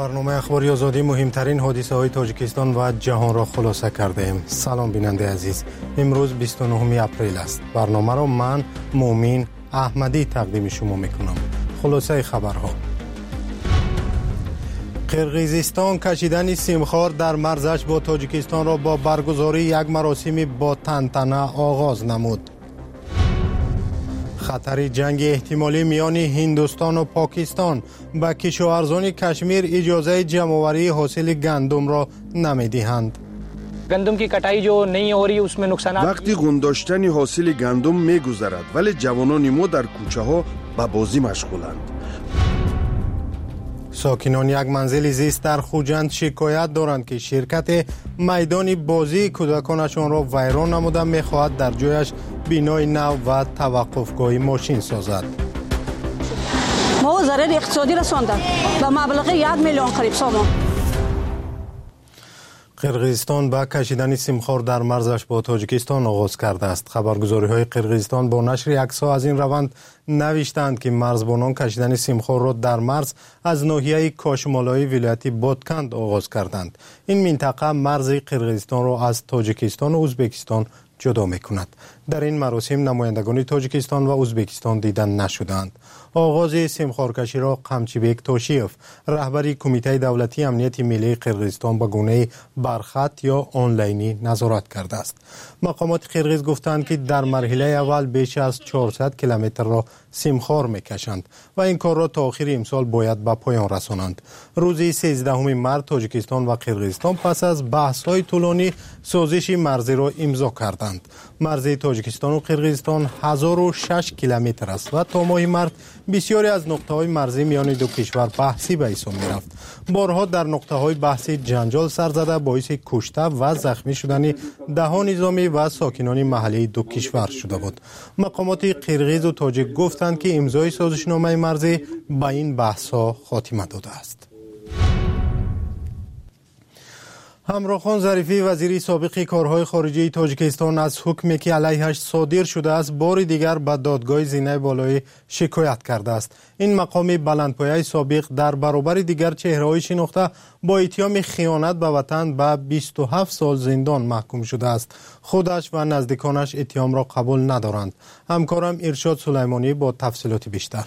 برنامه اخباری آزادی مهمترین حادثه های تاجیکستان و جهان را خلاصه کرده ایم. سلام بیننده عزیز، امروز 29 اپریل است. برنامه را من مومین احمدی تقدیم شما میکنم. خلاصه خبرها: قرقیزستان کشیدن سیمخوار در مرزش با تاجیکستان را با برگزاری یک مراسم با تنتنه آغاز نمود. خطر جنگ احتمالی میان هندوستان و پاکستان به کشاورزان کشمیر اجازه جمع‌آوری حاصل گندم را نمی‌دهند. گندم کی کٹائی جو نہیں ہو رही اس میں نقصانات. وقتی گنداشتن حاصل گندم می‌گذرد ولی جوانان ما در کوچه‌ها به بازی مشغولند. ساکنان یک منزل زیست در خوجند شکایت دارند که شرکت میدان بازی کودکانشان را ویران نموده می‌خواهد در جایش بینای نو و توقفگاه ماشین سازد. ما ضرر اقتصادی رسانده به مبلغ 1 میلیون قریب سامان. قرقیزستان با کشیدن سیمخوار در مرزش با تاجیکستان آغاز کرده است. خبرگزاری‌های قرقیزستان با نشر عکس‌ها از این روند نوشتند که مرزبانان کشیدن سیمخوار را در مرز از ناحیه کاشمالای ولایت بادکند آغاز کردند. این منطقه مرز قرقیزستان را از تاجیکستان و ازبکستان جدا می‌کند. در این مراسم نمایندگان تاجیکستان و ازبکستان دیدن نشدند. آغاز سیمخوارکشی را قمچیبک تاشیف، رهبری کمیته دولتی امنیت ملی قرقیزستان به گونه برخط یا آنلاینی نظارت کرده است. مقامات قرقیز گفتند که در مرحله اول بیش از 400 کیلومتر را سیمخوار می‌کشند و این کار را تا آخر امسال باید به پایان رسانند. روز 13 مارس تاجیکستان و قرقیزستان پس از بحث‌های طولانی سازش مرزی را امضا کردند. مرز تاجیکستان و قرقیزستان 1006 کیلومتر است و تا ماه مارس بسیاری از نقطه‌های مرزی میان دو کشور بحثی به حساب می‌رفت. بارها در نقطه‌های بحثی جنجال سر زده باعث کشته و زخمی شدن ده‌ها نظامی و ساکنان محلی دو کشور شده بود. مقامات قرقیز و تاجیک گفتند که امضای سازشنامه مرزی به این بحث‌ها خاتمه داده است. همراخان ظریفی وزیر سابق کارهای خارجه تاجیکستان از حکمی که علیهش صادر شده است بار دیگر به دادگاه زینه بالایی شکایت کرده است. این مقام بلندپایه سابق در برابر دیگر چهره‌های شناخته با اتهام خیانت به وطن به 27 سال زندان محکوم شده است. خودش و نزدیکانش اتهام را قبول ندارند. همکارم ارشاد سلیمانی با تفصیلات بیشتر.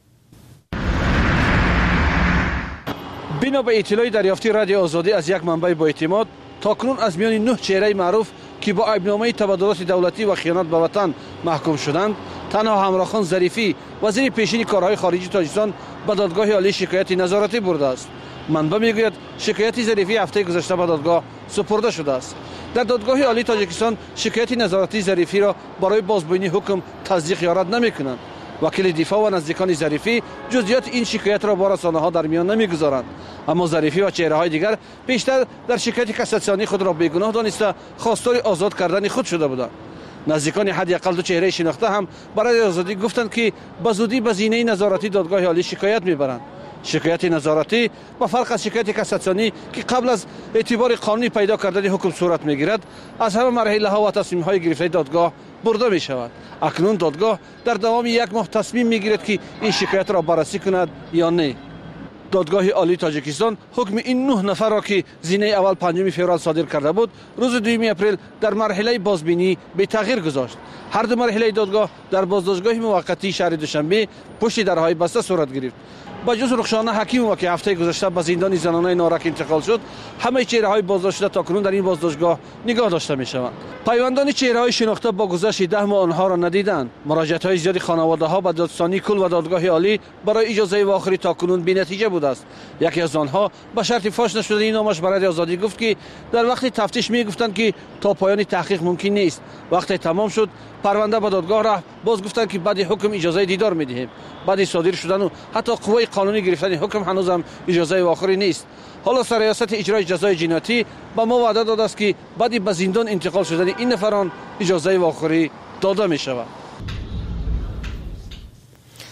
بنا به اطلاع دریافتی رادیو آزادی از یک منبع با اعتماد، تاکنون از میان 9 چهره معروف که با عیبنامه تبادلات دولتی و خیانت به وطن محکوم شدند، تنها همراخان ظریفی وزیر پیشین کارهای خارجی تاجیکستان به دادگاه عالی شکایت نظارتی برده است. منبع میگوید شکایت ظریفی هفته گذشته به دادگاه سپرده شده است. در دادگاه عالی تاجیکستان شکایت نظارتی ظریفی را برای بازبینی حکم تصدیق یا رد نمی‌کنند. وکیل دفاع و نزدیکان ظریفی جزئیات این شکایت را با رسانه‌ها در میان نمی‌گذارند، اما ظریفی و چهره‌های دیگر بیشتر در شکایت کاساسیونی خود را بیگناه دانسته خواستار آزاد کردن خود شده بودند. نزدیکان حداقل دو چهره شناخته هم برای آزادی گفتند که به زودی به زینه نظارتی دادگاه عالی شکایت می‌برند. شکایت نظارتی با فرق از شکایت کاساسیونی که قبل از اعتبار قانونی پیدا کردن حکم صورت می‌گیرد، از همه مرحله‌ها و تصمیم‌های گرفته دادگاه برده می‌شود. اکنون دادگاه در دوام یک ماه تصمیم می‌گیرد که این شکایت را بررسی کند یا نه. دادگاه عالی تاجیکستان حکم این 9 نفر را که زینه اول 5 فوریه صادر کرده بود، روز 2 اپریل در مرحله بازبینی به تغییر گذاشت. هر دو مرحله دادگاه در بازداشتگاه موقتی شهر دوشنبه پشت درهای بسته صورت گرفت. با جز رخشانه حکیم که هفته گذشته به زندان زنانه نارک انتقال شد، همه چهره‌های بازداشت شده تاکنون در این بازداشتگاه نگاه داشته می‌شوند. پیوندان چهره‌های شناخته با گذشت 10 ماه آنها را ندیدند. مراجعت‌های زیادی خانواده‌ها به دادستانی کل و دادگاه عالی برای اجازه واخری تاکنون بی‌نتیجه بوده است. یکی از آنها به شرط فاش نشدنی نامش برای آزادی گفت که در وقت تفتیش می‌گفتند که تا پایان تحقیق ممکن نیست. وقتی تمام شد پرونده به دادگاه رفت، باز گفتند که بعد حکم اجازه دیدار می‌دهیم. بعد صادر شدن و حتی قوه قانونی گرفتن حکم هنوز هم اجازه واخری نیست. حالا ریاست اجرای جزای جنایتی با ما وعده داده است که بعد به زندان انتقال شدن این نفران اجازه واخری داده می شود.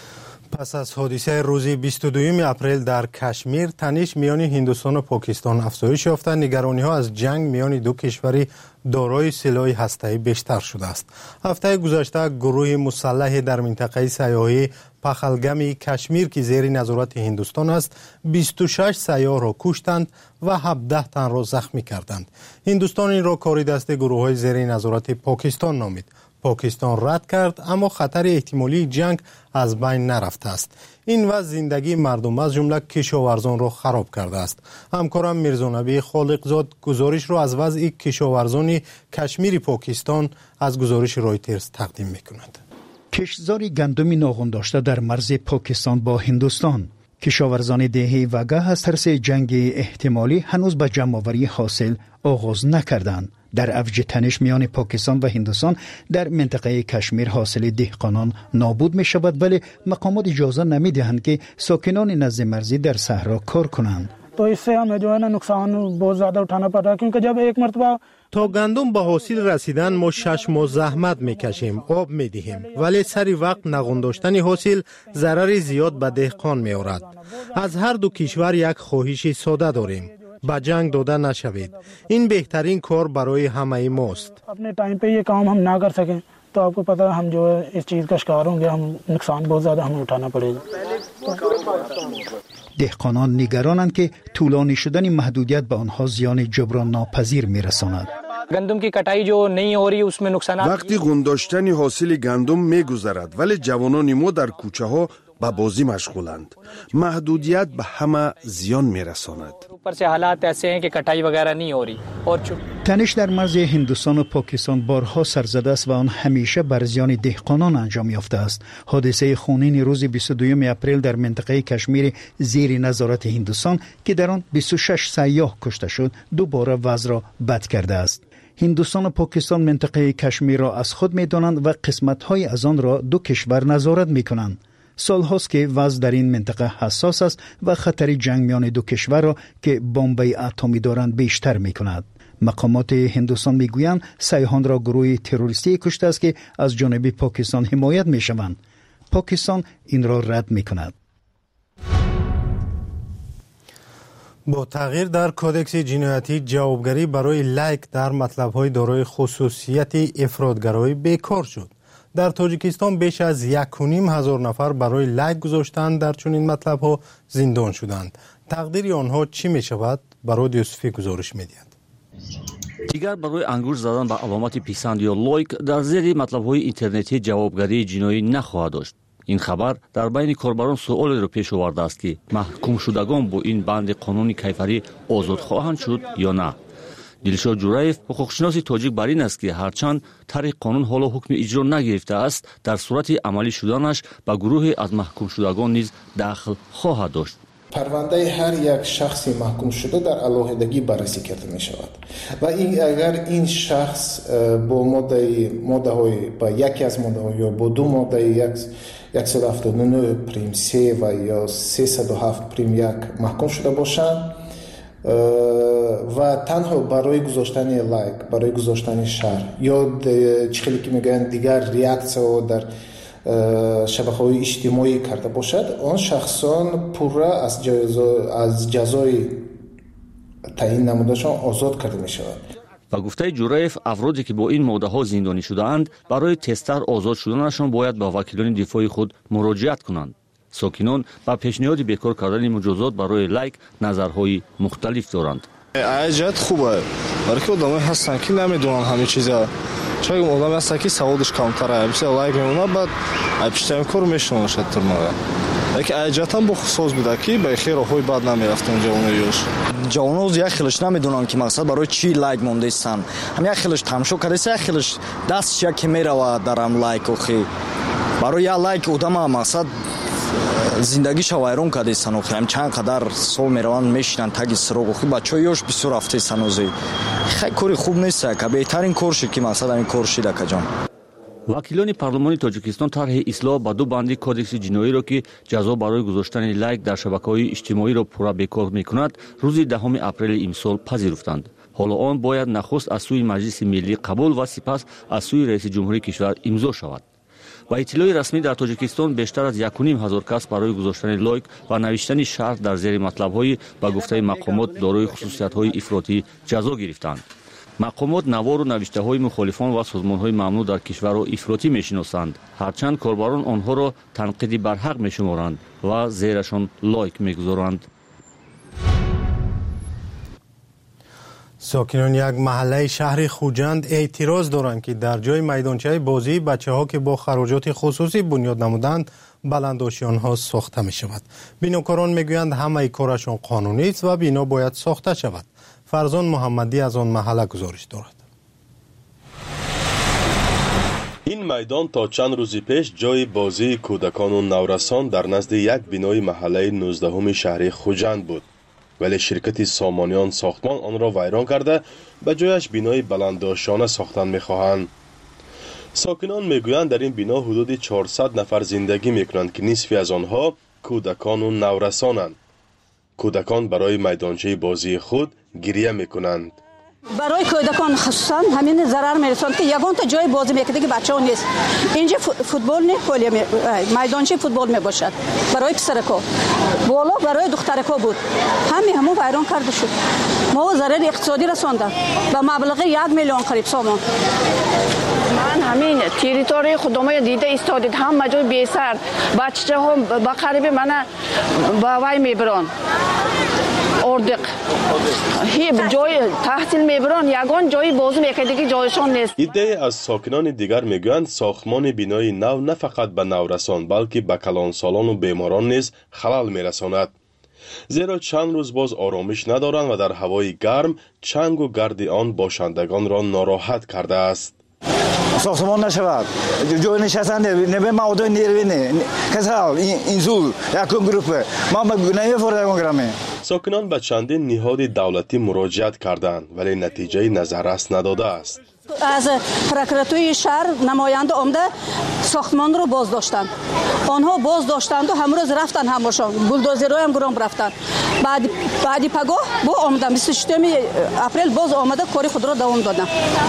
پس از حادثه روز 22 اپریل در کشمیر تنش میان هندوستان و پاکستان افزایش یافته، نگرانی‌ها از جنگ میان دو کشور دارای سلاح هسته‌ای بیشتر شده است. هفته گذشته گروه مسلح در منطقه سیاحی پخلگم کشمیر که زیر نظارت هندوستان است 26 سیاح را کشتند و 17 تن را زخمی کردند. هندوستان این را کاری دست گروه‌های زیر نظارت پاکستان نامید. پاکستان رد کرد، اما خطر احتمالی جنگ از بین نرفته است. این وضع زندگی مردم از جمله کشاورزان را خراب کرده است. همکارم میرزانبی خالقزاد گزارش را از وضع کشاورزان کشمیر پاکستان از گزارش رایترز تقدیم می‌کند. کشتزار گندم ناغون داشته در مرز پاکستان با هندوستان. کشاورزان دهه وگه از ترس جنگ احتمالی هنوز به جمع‌آوری حاصل آغاز نکردند. در اوج تنش میان پاکستان و هندوستان در منطقه کشمیر حاصل دهقانان نابود می شود، ولی مقامات اجازه نمی دهند که ساکنان نزد مرزی در صحرا کار کنند. تو इससे हमें जो है ना नुकसान बहुत ज्यादा उठाना पड़ रहा है क्योंकि जब एक मर्तबा تا گندم به حاصل رسیدن ما 6 ماه زحمت میکشیم، آب میدهیم، ولی سری وقت نگون داشتن حاصل ضرر زیاد به دهقان میآورد. از هر دو کشور یک خواهش ساده داریم: با جنگ داده نشوید. این بهترین کار برای همه ماست. अपने टाइम पे ये काम हम ना कर सकें तो आपको पता है हम जो है इस चीज का शिकार होंगे, हम नुकसान बहुत ज्यादा हमें उठाना पड़ेगा. دهقانان نگرانند که طولانی شدن محدودیت به آنها زیان جبران ناپذیر میرساند. گندم की कटाई जो नहीं हो रही उसमें नुकसानात وقتی گنداشتن حاصل گندم میگذرد ولی جوانان ما در کوچه ها به بازی مشغولند. محدودیت به همه زیان میرساند. ऊपर से हालात ऐसे हैं कि कटाई वगैरह नहीं हो रही और تنش در مرز هندوستان و پاکستان بارها سرزده است و آن همیشه بر زیان دهقانان انجام یافته است. حادثه خونین روز 22 اپریل در منطقه کشمیر زیر نظارت هندوستان که در آن 26 سیاح کشته شد دوباره وضع را بد کرده است. هندوستان و پاکستان منطقه کشمیر را از خود می‌دانند و قسمت‌های از آن را دو کشور نظارت می‌کنند. سال هاست که وضع در این منطقه حساس است و خطر جنگ میان دو کشور را که بمب‌های اتمی دارند بیشتر می‌کند. مقامات هندوستان میگویند سیاحان را گروه تروریستی کشته است که از جانب پاکستان حمایت میشوند. پاکستان این را رد میکند. با تغییر در کودکس جنایتی جوابگری برای لایک در مطلب‌های دارای خصوصیت افراط‌گرایی بیکار شد. در تاجیکستان بیش از 1,500 نفر برای لایک گذاشتن در چنین مطلب‌ها زندان شدند. تقدیر آنها چی می‌شود؟ برای یوسفی گزارش می‌دهد. دیگر برای انگشت زدن به علامت پیسند یا لایک در زیر مطلب‌های اینترنتی جوابگری جنایی نخواهد داشت. این خبر در بین کاربران سؤالی را پیش آورده است که محکوم شدگان با این بند قانونی کیفری آزاد خواهند شد یا نه. دلشاد جوراєв حقوقشناس تاجیک بر این است که هرچند طریق قانون حالا حکم اجرا نگرفته است، در صورت عملی شدنش به گروه از محکوم شدگان نیز دخل خواهد داشت. پرونده هر یک شخصی محکوم شده در علیحدگی بررسی کرده می شود و اگر این شخص با ماده های با یکی از ماده ها یا با دو ماده 179 پریم 3 و یا 307 پریم 1 محکوم شده باشند و تنها برای گذاشتن لایک، برای گذاشتن شهر یا چیزی که میگن دیگر ریاکسیون در شبکه‌های اجتماعی کرده باشد، آن شخصان پورا از جزای تعیین نمودهشان آزاد کرده می شود. و گفته جوراєв افرادی که با این ماده ها زندانی شده اند برای تستر آزاد شدنشان باید با وکیلان دفاعی خود مراجعت کنند. ساکنان با پیشنهاد بیکار کردن مجازات برای لایک نظرهای مختلف دارند. ایجاد خوبه، برای که آدم‌ها هستن که نمیدونن همه چیزا. چون آدم هست که سوالش کمتره، بیشتر لایک میمونه بعد پیشتر کار میشونه شد ترماره. لیکن ایجاد هم بخصوص بوده که به خیر راهی بعد نمیرفتن جوانیش. جوانوز یک خیلش نمیدونن که مقصد برای چی لایک مونده استن. هم یک خیلش تماشا کرده است، یک خیلش دستش یک میره درام لایک اخی. برای یک لایک آدم مقصد زندگیش وایران کرده استن اخی. هم چند قدر سال میروان میشنن تاگی سراغ اخی بچه‌هاش بسیار رفته استن اوزی. خیلی کاری خوب نیست که بهترین کارش که مقصد این کار شده کجان. وکیلان پارلمانی تاجیکستان طرح اصلاح با دو بندی کودکس جنایی را که جزا برای گذاشتن لایک در شبکه‌های اجتماعی را پورا بیکار می‌کند روز 10 اپریل امسال پذیرفتند. حالا آن باید نخست از سوی مجلس ملی قبول و سپس از سوی رئیس جمهوری کشور امضا شود. با اطلاع رسمی در تاجیکستان بیشتر از 1,500 کس برای گذاشتن لایک و نوشتن شرح در زیر مطلب‌های با گفته مقامات دارای خصوصیت‌های افراطی جزا گرفتند. مقامات نوار و نوشته‌های مخالفان و سازمان‌های ممنوع در کشور را افراطی می‌شناسند، هرچند کاربران آنها را تنقیدی برحق می‌شمارند و زیرشان لایک می‌گذارند. ساکنان یک محله شهر خوجند اعتراض دارند که در جای میدانچه بازی بچه‌ها که با خراجات خصوصی بنیاد نمودند بلنداشی آنها ساخته می شود. بیناکاران میگویند همه کارشان قانونی است و بنا باید ساخته شود. فرزان محمدی از آن محله گزارش دارد. این میدان تا چند روز پیش جای بازی کودکان و نورسان در نزد یک بینای محله 19 شهر خوجند بود، ولی شرکت سامانیان ساختمان آن را ویران کرده به جایش بینای بلندداشتانه ساختن می‌خواهند. ساکنان میگویند در این بنا حدود 400 نفر زندگی میکنند که نصفی از آنها کودکان و نورسانند. کودکان برای میدانچه بازی خود گریه میکنند. برای کودکان خصوصا همین ضرر میرساند که یگان تا جای بازی میکنه که بچه‌ها نیست. اینجا فوتبال نه، میدانچه فوتبال میباشد برای پسرکا، بالا برای دخترکا بود. همون ویران کرده شد. ما ضرر اقتصادی رسانده با مبلغ 1 میلیون قریب سامان. من همین تریتوری خودم دیده ایستادید، هم جای بیسر بچه‌ها با قریب من با وای میبرن اردق جای تحصیل میبرن، یگان جای بازی میکنه که جایشان نیست. ایده از ساکنان دیگر میگویند ساختمان بینای نو نه فقط به نورسان بلکه به کلانسالان و بیماران نیز خلل میرساند، زیرا چند روز باز آرامش ندارند و در هوای گرم چنگ و گرد آن باشندگان را ناراحت کرده است. ساختمان نشود، جای نشستن نبه مواد نیروی کسال این زول یکم گروپه ما نمیفرده گرامه. ساکنان به چندین نهاد دولتی مراجعت کردند ولی نتیجه نظررس نداده است. از پروکوراتوری شهر نماینده آمده ساختمان رو باز داشتند. آنها باز داشتند و همروز رفتن همشون بولدوزرها هم گرام رفتن. بعدی پگاه با آمدن 26 اپریل باز آمده کاری خود را دوام دادن.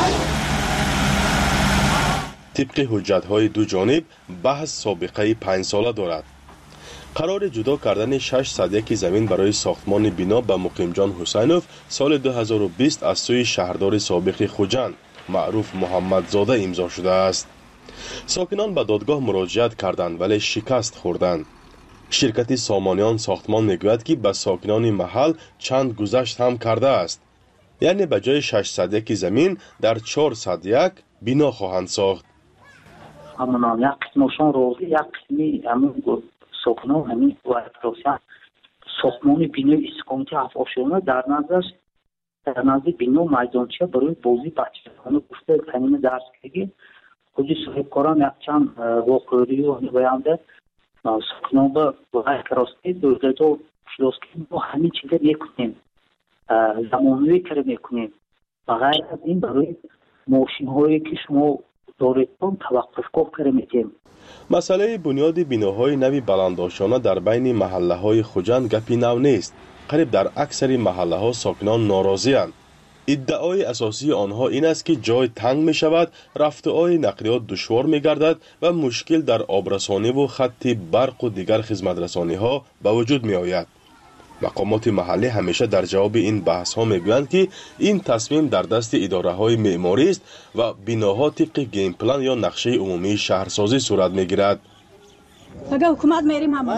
طبق حجت‌های دو جانب بحث سابقه 5 ساله دارد. قرار جدا کردن 601 زمین برای ساختمان بنا به مقیم جان حسینوف سال 2020 از سوی شهردار سابق خوجند معروف محمدزاده امضا شده است. ساکنان به دادگاه مراجعت کردند ولی شکست خوردند. شرکت سامانیان ساختمان میگوید که به ساکنان محل چند گذشت هم کرده است، یعنی به جای 601 زمین در 401 بنا خواهند ساخت. همون یک قسمشان روزی یک قسمی همون ساکنان همین و اطرافیان ساختمان بینای استقامتی افعاشونه در نظر بنا میدانچه برای بازی بچه‌ها گفته همین درس که خودی صاحبکاران یک چند واقعی و بیانده ساکنان به وقت راستی دولت و شلوسکی ما همین چیزا میکنیم زمانوی کار میکنیم و غیر از این برای ماشین هایی که شما دارید توقفگاه کار میکنیم. مسئله بنیاد بیناهای نوی بلندداشتانه در بین محله های خوجند گپی نو نیست. قریب در اکثر محله ها ساکنان ناراضی اند. ادعای اساسی آنها این است که جای تنگ می شود، رفته‌های نقلیات دشوار می گردد و مشکل در آبرسانی و خط برق و دیگر خدمترسانی ها به وجود می آید. مقامات محلی همیشه در جواب این بحث ها می گویند که این تصمیم در دست اداره های معماری است و بناها طبق گیم پلان یا نقشه عمومی شهرسازی صورت می گیرد. اگه حکومت میریم همون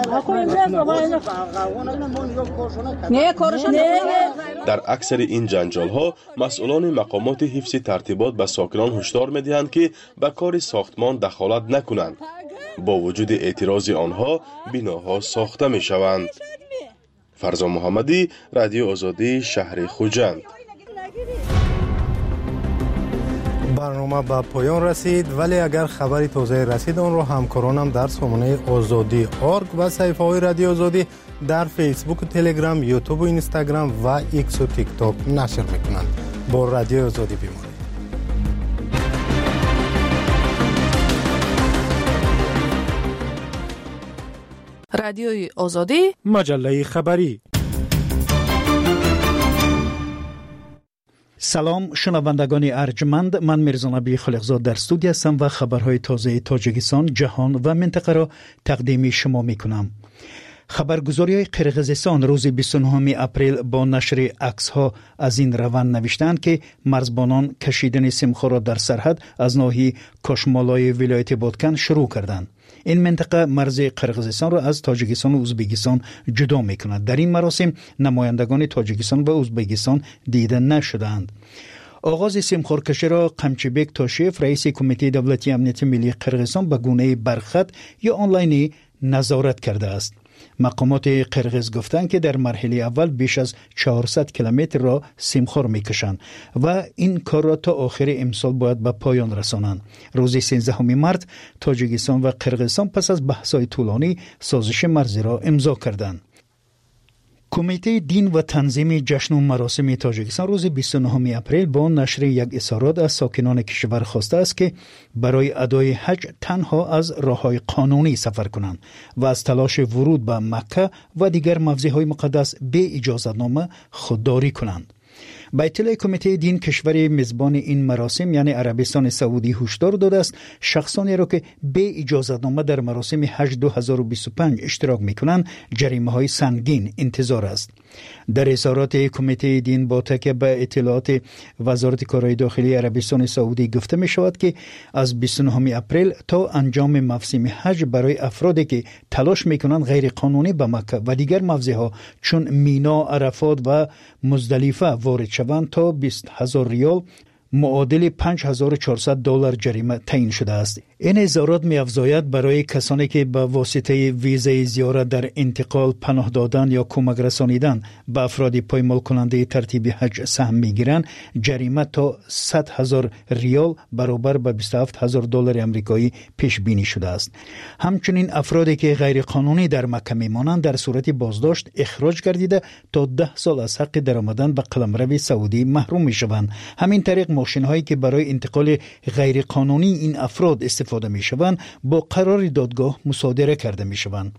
در اکثر این جنجال ها مسئولان مقامات حفظ ترتیبات به ساکنان هشدار می‌دهند که به کار ساختمان دخالت نکنند. با وجود اعتراض آنها بناها ساخته می‌شوند. فرزان محمدی، رادیو آزادی، شهر خوجند. برنامه به پایان رسید، ولی اگر خبری تازه رسید آن را همکارانم در سامانه آزادی .org و صفحه های رادیو آزادی در فیسبوک و تلگرام، یوتیوب و اینستاگرام و ایکس و تیک تاک نشر میکنند. با رادیو آزادی بمانید. رادیوی آزادی، مجله خبری. سلام شنوندگان ارجمند، من میرزانبی خالقزاد در استودیو هستم و خبرهای تازه تاجیکستان، جهان و منطقه را تقدیم شما میکنم. خبرگزاری قرقیزستان روز 29 اپریل با نشر عکس‌ها از این روند نوشتند که مرزبانان کشیدن سیمخو را در سرحد از ناحیه کاشمالای ولایت بادکن شروع کردند. این منطقه مرز قرقیزستان را از تاجیکستان و ازبکستان جدا می‌کند. در این مراسم نمایندگان تاجیکستان و ازبکستان دیده نشدند. آغاز سیمخورکشی را قمچیبک تاشیف رئیس کمیته دولتی امنیت ملی قرقیزستان به گونه برخط یا آنلاینی نظارت کرده است. مقامات قرقیز گفتند که در مرحله اول بیش از 400 کیلومتر را سیمخور میکشند و این کار را تا آخر امسال باید به پایان رسانند. روز 13 مارس تاجیکستان و قرقیزستان پس از بحث‌های طولانی سازش مرزی را امضا کردند. کمیته دین و تنظیم جشن و مراسم تاجیکستان روز 29 اپریل با نشر یک اظهارات از ساکنان کشور خواسته است که برای ادای حج تنها از راه‌های قانونی سفر کنند و از تلاش ورود به مکه و دیگر موضع‌های مقدس به اجازه‌نامه خودداری کنند. با اطلاع کمیته دین کشور میزبان این مراسم یعنی عربستان سعودی هشدار داده است شخصانی را که به اجازه‌نامه در مراسم حج 2025 اشتراک می‌کنند جریمه‌های سنگین انتظار است. در اظهارات کمیته دین با تکیه به اطلاعات وزارت کارهای داخلی عربستان سعودی گفته می شود که از 29 اپریل تا انجام موسم حج برای افرادی که تلاش می کنند غیر قانونی به مکه و دیگر موضعها چون مینا، عرفات و مزدلفه وارد شوند تا 20,000 ریال معادل $5,400 جریمه تعیین شده است. این اظهارات می‌افزاید برای کسانی که به واسطه ویزای زیارت در انتقال، پناه دادن یا کمک رسانیدن به افراد پایمال کننده ترتیب حج سهم می‌گیرند جریمه تا 100,000 ریال برابر به $27,000 آمریکایی پیش بینی شده است. همچنین افرادی که غیر قانونی در مکه میمانند در صورت بازداشت اخراج گردیده تا 10 سال از حق درآمدن به قلمرو سعودی محروم می‌شوند. همین طریق ماشین‌هایی که برای انتقال غیر قانونی این افراد استفاده می‌شوند با قرار دادگاه مصادره کرده می‌شوند.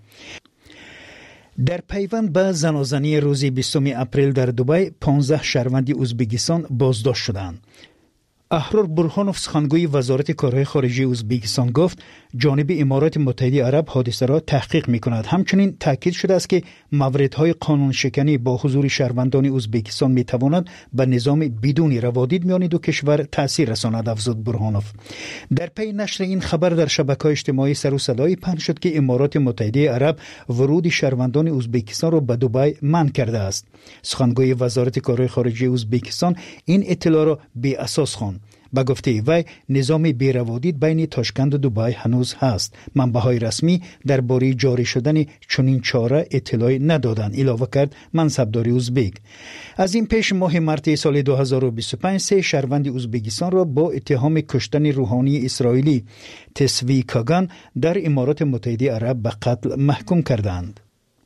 در پیوند به زنازنی روز 20 اپریل در دبی 15 شهروند ازبکستان بازداشت شدند. احرار برهانوف سخنگوی وزارت کارهای خارجی ازبکستان گفت جانب امارات متحده عرب حادثه را تحقیق می‌کند. همچنین تاکید شده است که موردهای قانون شکنی با حضور شهروندان ازبکستان می‌تواند به نظام بدون روادید میان دو کشور تأثیر رساند. افزود برهانوف در پی نشر این خبر در شبکه‌های اجتماعی سر و صدایی پخش شد که امارات متحده عرب ورود شهروندان ازبکستان را به دبی منع کرده است. سخنگوی وزارت کارهای خارجی ازبکستان این اطلاع را بی اساس خواند. با گفته وی نظام بی‌روادید بین تاشکند و دبی هنوز هست. منبع‌های رسمی درباره جاری شدن چنین چاره اطلاعی ندادند. علاوه کرد منصبدار ازبک. از این پیش ماه مارس سال 2025 سه شهروند ازبکستان را با اتهام کشتن روحانی اسرائیلی تسوی کاگان در امارات متحده عرب به قتل محکوم کردند.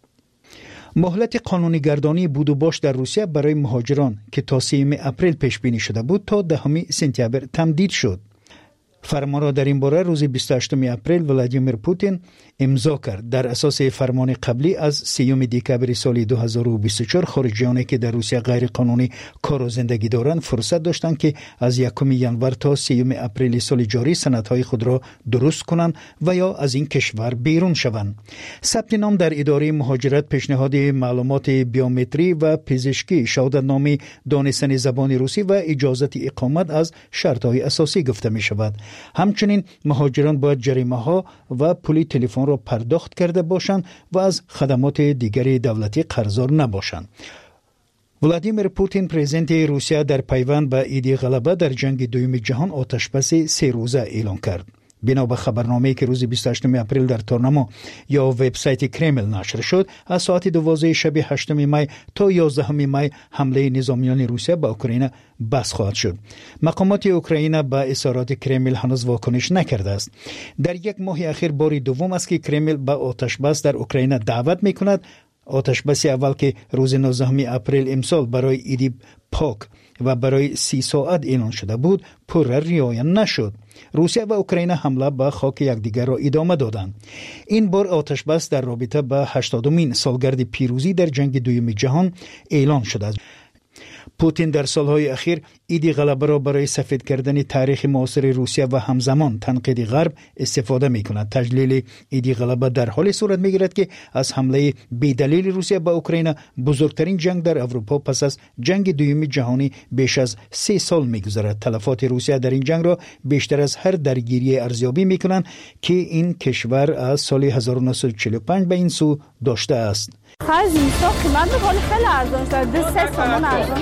مهلت قانونیگردانی بود و باش در روسیه برای مهاجران که تا 3 اپریل پیش بینی شده بود تا 10 سپتامبر تمدید شد. فرمان را در این باره روز 28 اپریل ولادیمیر پوتین امضا کرد. در اساس فرمان قبلی از 3 دکامبر سال 2024 خارجیانی که در روسیه غیر قانونی کار و زندگی دارند فرصت داشتند که از 1 ژانویه تا 3 اپریل سال جاری سندهای خود را درست کنند و یا از این کشور بیرون شوند. ثبت نام در اداره مهاجرت، پیشنهاد معلومات بیومتری و پزشکی، شهادتنامه دانستن زبان روسی و اجازه اقامت از شرطهای اساسی گفته می شود. همچنین مهاجران باید جریمه ها و پول تلفن را پرداخت کرده باشند و از خدمات دیگری دولتی قرضدار نباشند. ولادیمیر پوتین پرزیدنت روسیه در پیوند به ایده غلبه در جنگ دوم جهان آتشبس 3 روزه اعلام کرد. بنا به خبرنامه‌ای که روز 28 اپریل در تورنمو یا وبسایت کرمل نشر شد، از ساعت 12 شب 8 می تا 11 می حمله نظامیان روسیه به اوکراین بس خواهد شد. مقامات اوکراین به اظهارات کرمل هنوز واکنش نکرده است. در یک ماه اخیر بار دوم است که کرمل به آتشبس در اوکراین دعوت می‌کند. آتشبس اول که روز 19 اپریل امسال برای ایدی پاک و برای 30 ساعت اعلان شده بود پر رعایت نشد. روسیه و اوکراین حمله به خاک یکدیگر را ادامه دادند. این بار آتشبس در رابطه با 80مین سالگرد پیروزی در جنگ دوم جهان اعلان شده است. پوتین در سالهای اخیر ایده غلبه را برای سفید کردن تاریخ معاصر روسیه و همزمان تنقید غرب استفاده می کند. تجلیل ایده غلبه در حال صورت می گیرد که از حمله بی‌دلیل روسیه به اوکراین، بزرگترین جنگ در اروپا پس از جنگ دوم جهانی، بیش از 3 سال می گذرد. تلفات روسیه در این جنگ را بیشتر از هر درگیری ارزیابی می کنند که این کشور از سال 1945 به این سو داشته است. خرج نیستا قیمت بخوری خیلی ارزان شده، 3 تومان ارزان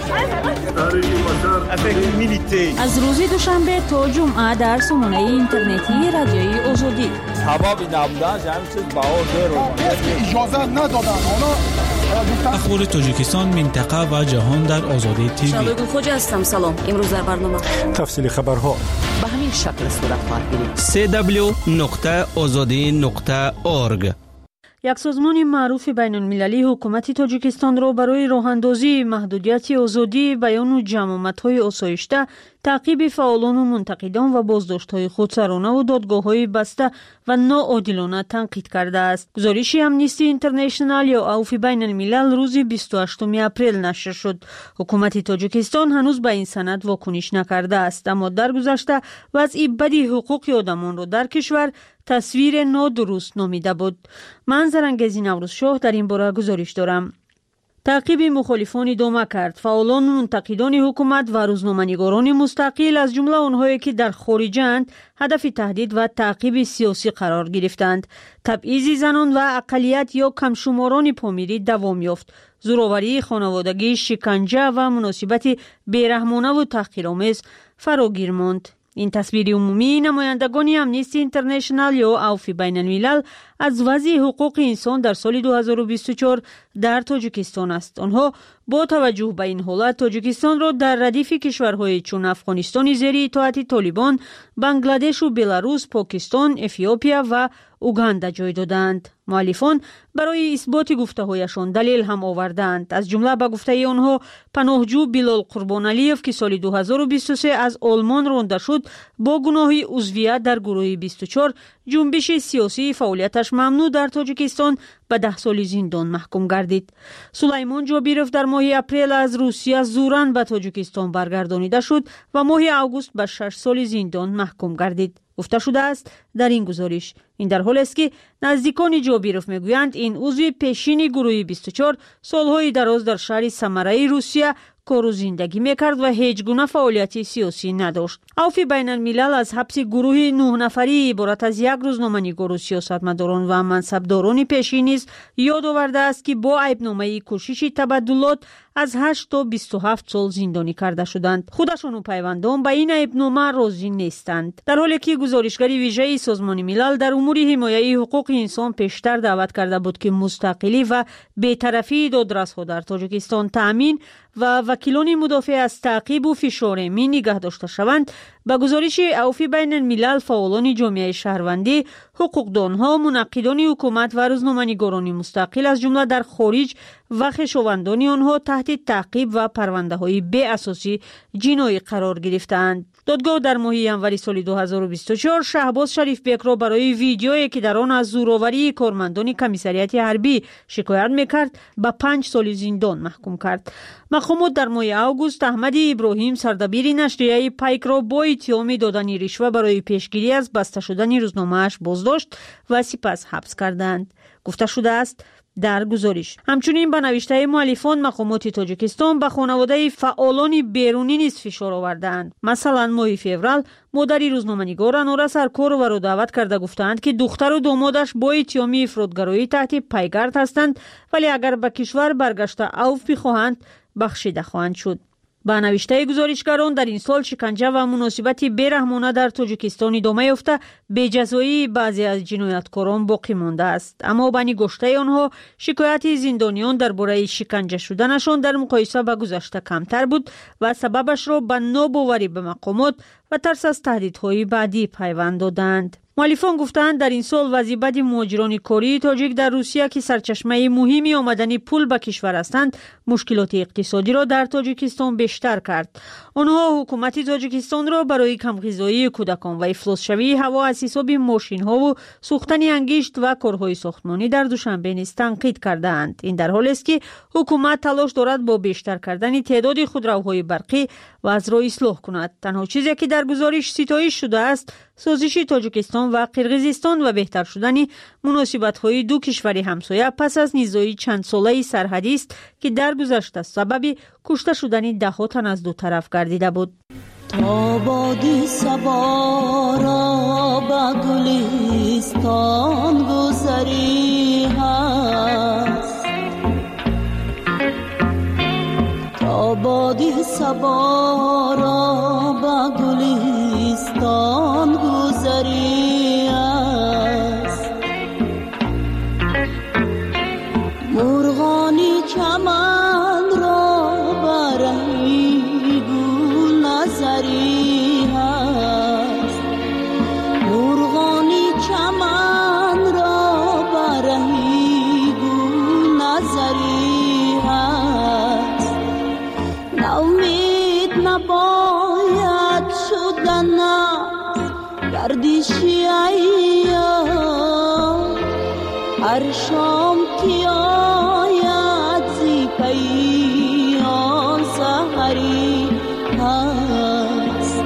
شده. از روز دوشنبه تا جمعه در سامانه اینترنتی رادیوی آزادی. حبابی نبودن همین چیز بهار اجازه ندادن. اخبار تاجیکستان، منطقه و جهان در آزادی تیوی. شبگون خوجا هستم. سلام. امروز در برنامه تفصیل خبرها به همین شکل صورت خواهد گرفت. www.azadi.org. یک سازمان معروف بین المللی حکومت تاجیکستان را برای راه‌اندازی محدودیت آزادی بیان و جمعیت‌های آسایشته، تعقیب فعالان و منتقدان و بازداشت‌های خودسرانه و دادگاه‌های بسته و ناعادلانه تنقید کرده است. گزارش امنیستی اینترنشنال یا عفو بین الملل روز 28 اپریل نشر شد. حکومت تاجیکستان هنوز به این سند واکنش نکرده است، اما در گذشته وضع بدی حقوق آدمان را در کشور تصویر نادرست نامیده بود. من زرنگزی نوروزشاه در این باره گزارش دارم. تعقیب مخالفان ادامه کرد. فعالان منتقدان حکومت و روزنامه‌نگاران مستقل از جمله آنهایی که در خارجند هدف تهدید و تعقیب سیاسی قرار گرفتند. تبعیض زنان و اقلیت یا کمشماران پامیری دوام یافت. زورآوری خانوادگی، شکنجه و مناسبت بیرحمانه و تحقیرآمیز فراگیر ماند. این تصویر عمومی نمایندگان امنیستی اینترنشنال یا عفو بین الملل از وضع حقوق انسان در سال 2024 در تاجیکستان است. آنها با توجه به این حالت تاجیکستان را در ردیف کشورهای چون افغانستان زیر اطاعت طالبان، بنگلادش و بلاروس، پاکستان، افیوپیا و اوگاندا جای دادند. مؤلفان برای اثبات گفته‌هایشان دلیل هم آوردند. از جمله به گفته آنها پناهجو بلال قربانعلیف که سال 2023 از آلمان رانده شد با گناه عضویت در گروه 24 جنبش سیاسی فعالیتش ممنوع در تاجیکستان به 10 سال زندان محکوم گردید. سلیمان جابیروف در ماه اپریل از روسیه زوراً به تاجیکستان برگردانیده شد و ماه اوگوست به 6 سال زندان محکوم گردید. گفته شده است در این گزارش. این در حالی است که نزدیکان جابیروف میگویند این عضو پیشین گروه 24 سالهای دراز در شهر سمره روسیه کار و زندگی میکرد و هیچ گونه فعالیت سیاسی نداشت. عفو بین الملل از حبس گروه 9 نفری عبارت از یک روزنامه‌نگار و سیاستمداران و منصبداران پیشین نیز یاد آورده است که با عیبنامه کوشش تبادلات از 8 تا 27 سال زندانی کرده شدند. خودشان و پیوندان به این عیبنامه راضی نیستند. در حالی که گزارشگر ویژه سازمان ملل در امور حمایت حقوق انسان پیشتر دعوت کرده بود که مستقلی و بی‌طرفی دادرس‌ها در تاجیکستان تأمین و وکیلان مدافع از تعقیب و فشار امنی نگه داشته شوند، با گزارش عفو بین الملل فعالان جامعه شهروندی، حقوقدانها، منقدان حکومت و روزنامه‌نگاران مستقل از جمله در خارج و خویشاوندان آنها تحت تعقیب و پرونده‌های بی اساسی جنایی قرار گرفتند. دادگاه در ماه ژانویه سال 2024 شهباز شریف بیک را برای ویدیویی که در آن از زورآوری کارمندان کمیسریت حربی شکایت میکرد به 5 سال زندان محکوم کرد. محکومات در ماه اوگوست احمد ابراهیم سردبیر نشریه پایک را با اتهام دادن رشوه برای پیشگیری از بسته شدن روزنامه‌اش بازداشت و سپس حبس کردند. گفته شده است در گزارش. همچنین به نوشته مؤلفان مقامات تاجیکستان به خانواده فعالان بیرونی نیز فشار آوردند. مثلا ماه فوریه مادر روزنامه‌نگار انوره سرکار را دعوت کرده گفتند که دختر و دامادش با اتهام افراطگرایی تحت پیگرد هستند، ولی اگر به کشور برگشته عفو بخواهند بخشیده خواهند شد. با نوشته گزارشگران در این سال شکنجه و مناسبت بیرحمانه در تاجیکستان ادامه یافته، بی‌جزایی بعضی از جنایتکاران باقی مانده است. اما با نگاشته آنها شکایت زندانیان درباره شکنجه شدنشان در مقایسه با گذشته کمتر بود و سببش را به ناباوری به مقامات و ترس از تهدیدهای بعدی پیوند دادند. مؤلفان گفتند در این سال وضعیت مهاجران کاری تاجیک در روسیه که سرچشمه مهمی آمدن پول به کشور هستند مشکلات اقتصادی را در تاجیکستان بیشتر کرد. آنها حکومت تاجیکستان را برای کم‌غذایی کودکان و افلاس شوی هوا از حساب ماشین ها و سوختن انگشت و کارهای ساختمانی در دوشنبه نیز تنقید کردند. این در حالی است که حکومت تلاش دارد با بیشتر کردن تعداد خودروهای برقی وضع را اصلاح کند. تنها چیزی که در گزارش ستایش شده است سازش تاجیکستان و قرقیزستان و بهتر شدن مناسبت‌های دو کشور همسایه پس از نزاعی چند ساله سرحدی است که در گذشته سبب کشته شدن ده‌ها تن از دو طرف گردیده بود. تا بادی صبا را به گلستان گذری هست، تا بادی صبا را به گلستان گذری است، مرغانی چمن را برای گل نظری هست، مرغانی چمن را برای گل نظری هست، ناامید نباید شدن گردشی ایام، هر شام که آید زی پی آن سحری هست.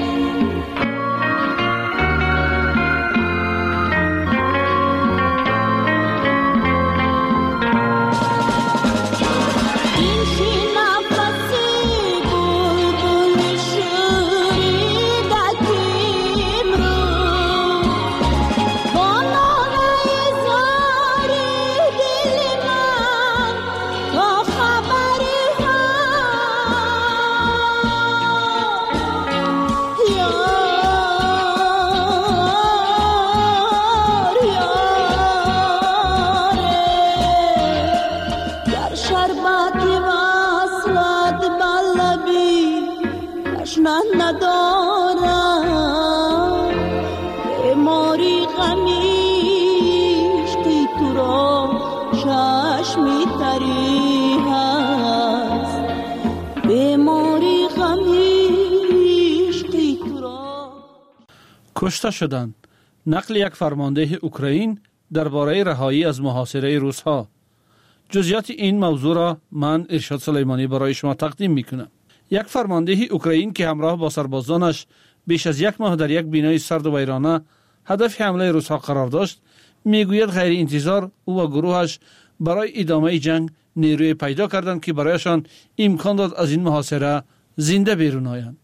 کشته شدند. نقل یک فرمانده اوکراین درباره رهایی از محاصره روس‌ها. جزئیات این موضوع را من ارشاد سلیمانی برای شما تقدیم می‌کنم. یک فرمانده اوکراین که همراه با سربازانش بیش از یک ماه در یک بنای سرد و ویرانه هدف حمله روس‌ها قرار داشت، میگوید غیر انتظار او و گروهش برای ادامه جنگ نیروی پیدا کردند که برایشان امکان داد از این محاصره زنده بیرون آیند.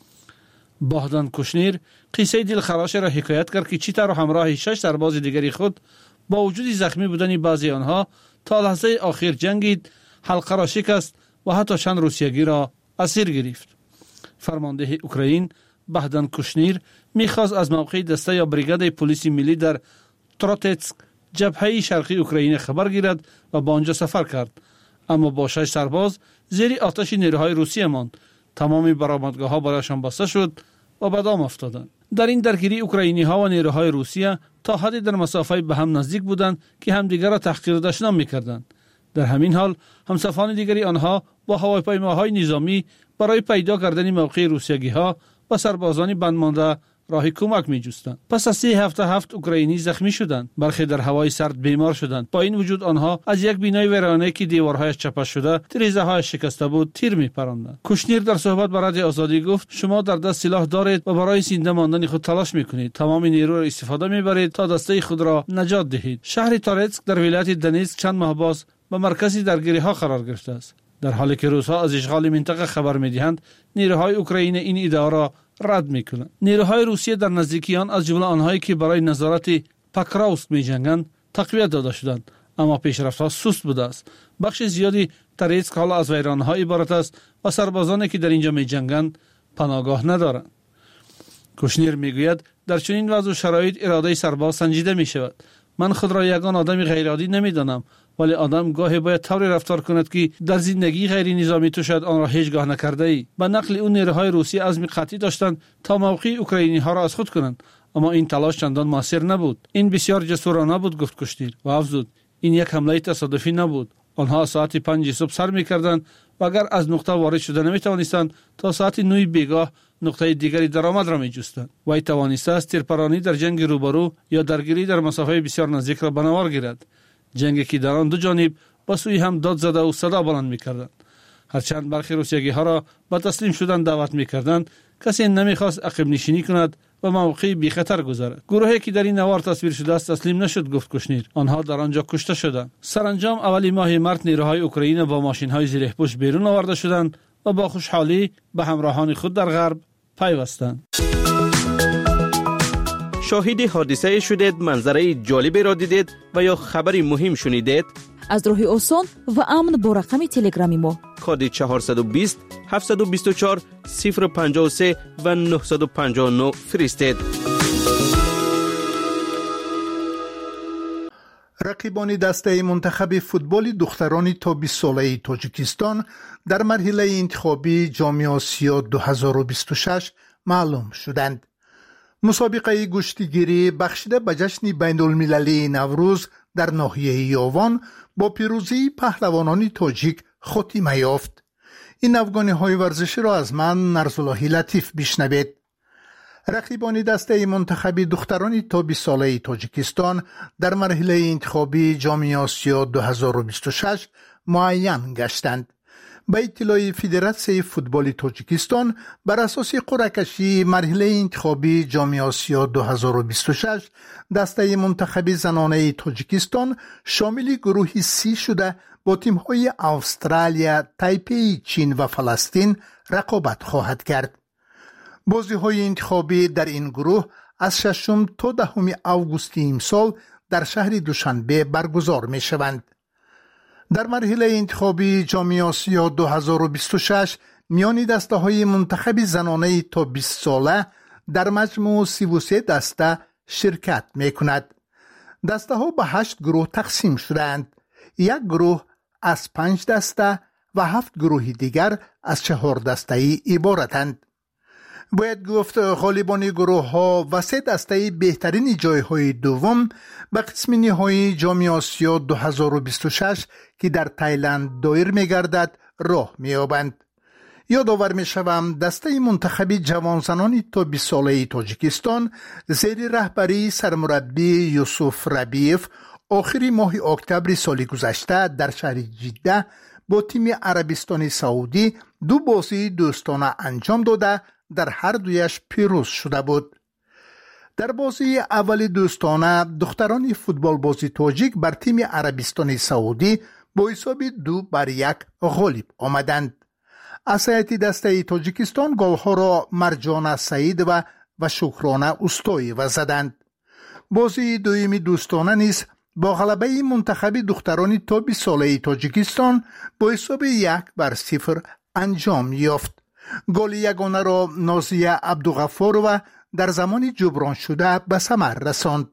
باهدان کوشنیر قصه دلخراش را حکایت کرد که چطور همراه 6 سرباز دیگری خود با وجود زخمی بودن بعضی آنها تا لحظه آخر جنگید، حلقه را شکست و حتی چند روسیگی را اسیر گرفت. فرمانده اوکراین باهدان کوشنیر میخواست از موقع دسته یا بریگاد پلیس ملی در تروتسک جبهه شرقی اوکراین خبر گیرد و با آنجا سفر کرد، اما با 6 سرباز زیر آتش نیروهای روسیه ماند. تمام برآمدگاه‌ها برایشان بسته شد و به دام افتادند. در این درگیری اوکراینی‌ها و نیروهای روسیه تا حدی در مسافه به هم نزدیک بودند که همدیگر را تحقیر و دشنام می‌کردند. در همین حال همسفران دیگری آنها با هواپیماهای نظامی برای پیدا کردن موقع روسیگی‌ها و سربازان بندمانده راه کمک می‌جستند. پس از 3 هفته 7 اوکراینی زخمی شدند. برخی در هوای سرد بیمار شدند. با این وجود آنها از یک بنای ویرانه که دیوارهایش چپه شده، تریزه‌هایش شکسته بود، تیر می‌پراندند. کوشنیر در صحبت با رادیو آزادی گفت: شما در دست سلاح دارید و برای زنده ماندن خود تلاش می‌کنید. تمام نیرو را استفاده می‌برید تا دسته خود را نجات دهید. شهر تارتسک در ولایت دنیتسک چند ماه باز به مرکز درگیری‌ها قرار گرفته است. در حالی که روس‌ها از اشغال منطقه خبر می‌دهند، نیروهای اوکراین این ادعا را رد می‌کنند. نیروهای روسیه در نزدیکیان از جمله آنهایی که برای نظارت پاکراوسک می‌جنگند تقویت داده شدند، اما پیشرفت‌ها سست بوده است. بخش زیادی تارتسک حالا از ویرانه‌ها عبارت است و سربازانی که در اینجا می‌جنگند پناهگاه ندارند. کوشنیر میگوید در چنین وضع و شرایط اراده سرباز سنجیده می‌شود. من خود را یگان آدم غیرعادی نمیدانم، ولی آدم گاهی باید طوری رفتار کند که در زندگی غیر نظامی تو شاید آن را هیچگاه نکرده ای. به نقل اون نیروهای روسی عزم قطعی داشتند تا موقع اوکراینی ها را از خود کنند، اما این تلاش چندان موثر نبود. این بسیار جسورانه بود، گفت کوشنیر و افزود این یک حمله تصادفی نبود. آنها ساعت 5 صبح سر می‌کردند و اگر از نقطه وارد شده نمی‌توانستند تا ساعت 9 بیگاه نقطه دیگری درآمد را می‌جستند. وی توانسته است تیرپرانی در جنگ روبرو یا درگیری در مسافه بسیار نزدیک را بنوار گیرد. جنگی که در آن دو جانب با سوی هم داد زده و صدا بلند می‌کردند. هرچند برخی روسیه‌ها را به تسلیم شدن دعوت می‌کردند، کسی نمی‌خواست عقب نشینی کند و موقعی بی خطر گذرد. گروهی که در این نوار تصویر شده است تسلیم نشد، گفت کوشنیر. آنها در آنجا کشته شدند. سرانجام اولی ماه مارس نیروهای اوکراین با ماشین‌های زیره‌پوش بیرون آورده شدند و با خوشحالی به همراهان خود در غرب پیوستند. شاهد حادثه شدید، منظره جالبی را دیدید و یا خبری مهم شنیدید؟ از راه آسان و امن با رقم تلگرامی ما کد 420 724 053 و 959 فرستید. رقیبان دسته منتخب فوتبال دختران تا 20 ساله تاجیکستان در مرحله انتخابی جام آسیا 2026 معلوم شدند. مسابقه گشتیگیری بخشیده به جشن بین المللی نوروز در ناحیه یاوان با پیروزی پهلوانان تاجیک خاتمه یافت. این افغانی‌های ورزشی را از من نرزاللهی لطیف بشنوید. رقیبان دسته منتخب دختران تا 20 ساله تاجیکستان در مرحله انتخابی جام آسیا 2026 معین گشتند. به اطلاع فدراسیون فوتبال تاجیکستان بر اساس قرعه کشی مرحله انتخابی جام آسیا 2026 دسته منتخب زنانه تاجیکستان شامل گروه سی شده با تیم‌های استرالیا، تایپی، چین و فلسطین رقابت خواهد کرد. بازی‌های انتخابی در این گروه از 6 تا 10 آگوست امسال در شهر دوشنبه برگزار می‌شوند. در مرحله انتخابی جام آسیا 2026 میان دسته‌های منتخب زنانه تا 20 ساله در مجموع 33 دسته شرکت می‌کند. دسته‌ها به 8 گروه تقسیم شده‌اند. یک گروه از 5 دسته و 7 گروه دیگر از 4 دسته‌ای عبارتند. باید گفت غالبان گروه ها و 3 دسته بهترین جایهای دوم به قسم نهایی جام آسیا 2026 که در تایلند دایر می‌گردد راه می‌یابند. یادآور می‌شوم دسته منتخب جوانزنان تا 20 ساله تاجیکستان زیر رهبری سرمربی یوسف ربیف آخر ماه اکتبر سال گذشته در شهر جده با تیم عربستان سعودی 2 بازی دوستانه انجام داده در هر دویش پیروز شده بود. در بازی اول دوستانه دختران فوتبال بازی تاجیک بر تیم عربستان سعودی با حساب 2-1 غالب آمدند. از هیئت دسته تاجیکستان گل‌ها را مرجانه سعید و شکرانه استایی و زدند. بازی دومی دوستانه نیز با غلبه منتخب دختران تا 20 ساله تاجیکستان با حساب 1-0 انجام یافت. گل یگانه را نازیه عبدالغفار در زمان جبران شده به ثمر رساند.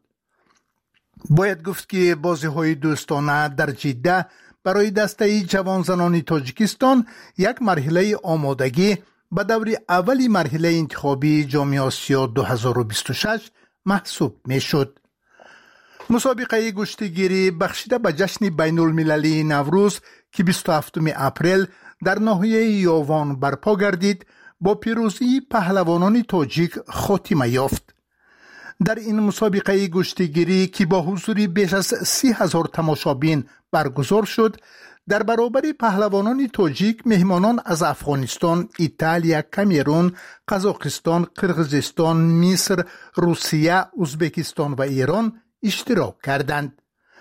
باید گفت که بازی‌های دوستانه در جده برای دسته جوان زنان تاجیکستان یک مرحله آمادگی به دور اولی مرحله انتخابی جام آسیا 2026 محسوب می‌شد. مسابقه گشتیگیری بخشیده به جشن بین المللی نوروز که 27 اپریل در ناحیه یاوان برپا گردید با پیروزی پهلوانان تاجیک خاتمه یافت. در این مسابقه گشتیگیری که با حضور بیش از 30,000 تماشابین برگزار شد، در برابر پهلوانان تاجیک مهمانان از افغانستان، ایتالیا، کامرون، قزاقستان، قرقیزستان، مصر، روسیه، ازبکستان و ایران اشتراک کردند.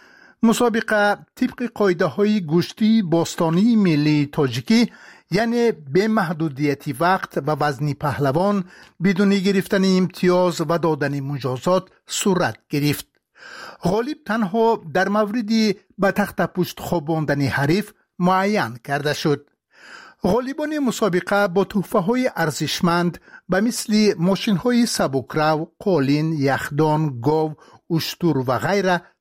مسابقه طبق قاعده های گشتی باستانی ملی تاجیکی یعنی به محدودیت وقت و وزن پهلوان بدون گرفتن امتیاز و دادن مجازات صورت گرفت. غالب تنها در موردی به تخت پشت خواباندن حریف معین کرده شد. غالبان مسابقه با تحفه های ارزشمند به مثل ماشین های سبکرو، قالین، یخدان، گاو، اشتر و غیره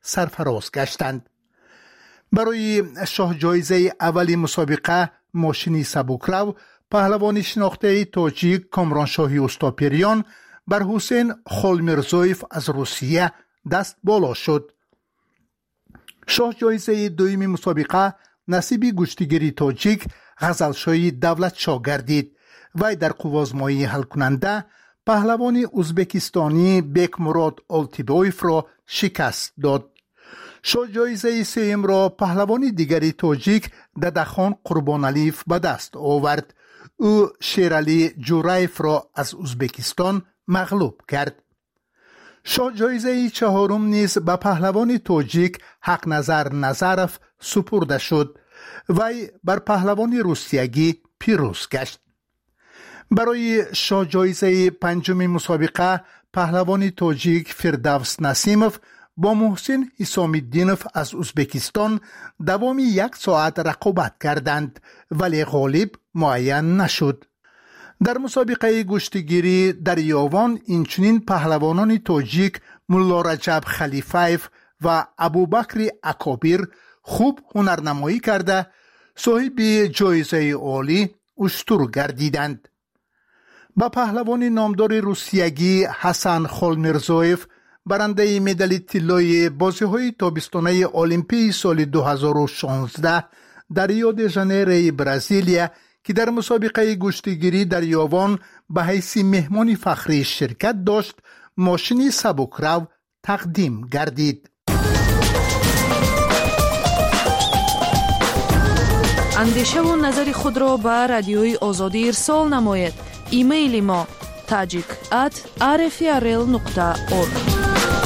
سرفراز گشتند. برای شاه جایزه اولی مسابقه ماشینی سبکرو پهلوان شناخته تاجیک کامرانشاهی استاپیریان بر حسین خالمیرزویف از روسیه دست بالا شد. شاه جایزه دومی مسابقه نصیب گشتیگیری تاجیک غزلشاهی دولت شاه گردید. وی در قوازمایی حل کننده پهلوان ازبکستانی بیک مراد آلتیبویف را شکست داد. شاه جایزه سوم را پهلوان دیگری تاجیک ددخان قربانعلیف به دست آورد. او شیرعلی جورایف را از ازبکستان مغلوب کرد. شاه جایزه چهارم نیز به پهلوان تاجیک حق نظر نظرف سپرده شد. وی بر پهلوان روسیگی پیروز گشت. برای شاه جایزه پنجم مسابقه پهلوان تاجیک فردوس نسیموف با محسن حسام الدینوف از ازبکستان دوام 1 ساعت رقابت کردند ولی غالب معین نشد. در مسابقه گشتگیری در یاوان اینچنین پهلوانان تاجیک ملا رجب خلیفایف و ابوبکر اکابر خوب هنرنمایی کرده صاحب جایزه عالی اشتر گردیدند. با پهلوان نامدار روسیگی حسن خالمیرزویف برنده مدال طلای بازی‌های تابستانه المپیک سال 2016 در ریو د ژانیرو برزیلیا که در مسابقه گشتگیری در یاوان به حیث مهمان فخری شرکت داشت ماشینی سبکرو تقدیم گردید. اندیشه و نظر خود را به رادیوی آزادی ارسال نماید. ایمیل ما tajik@rfrl.org.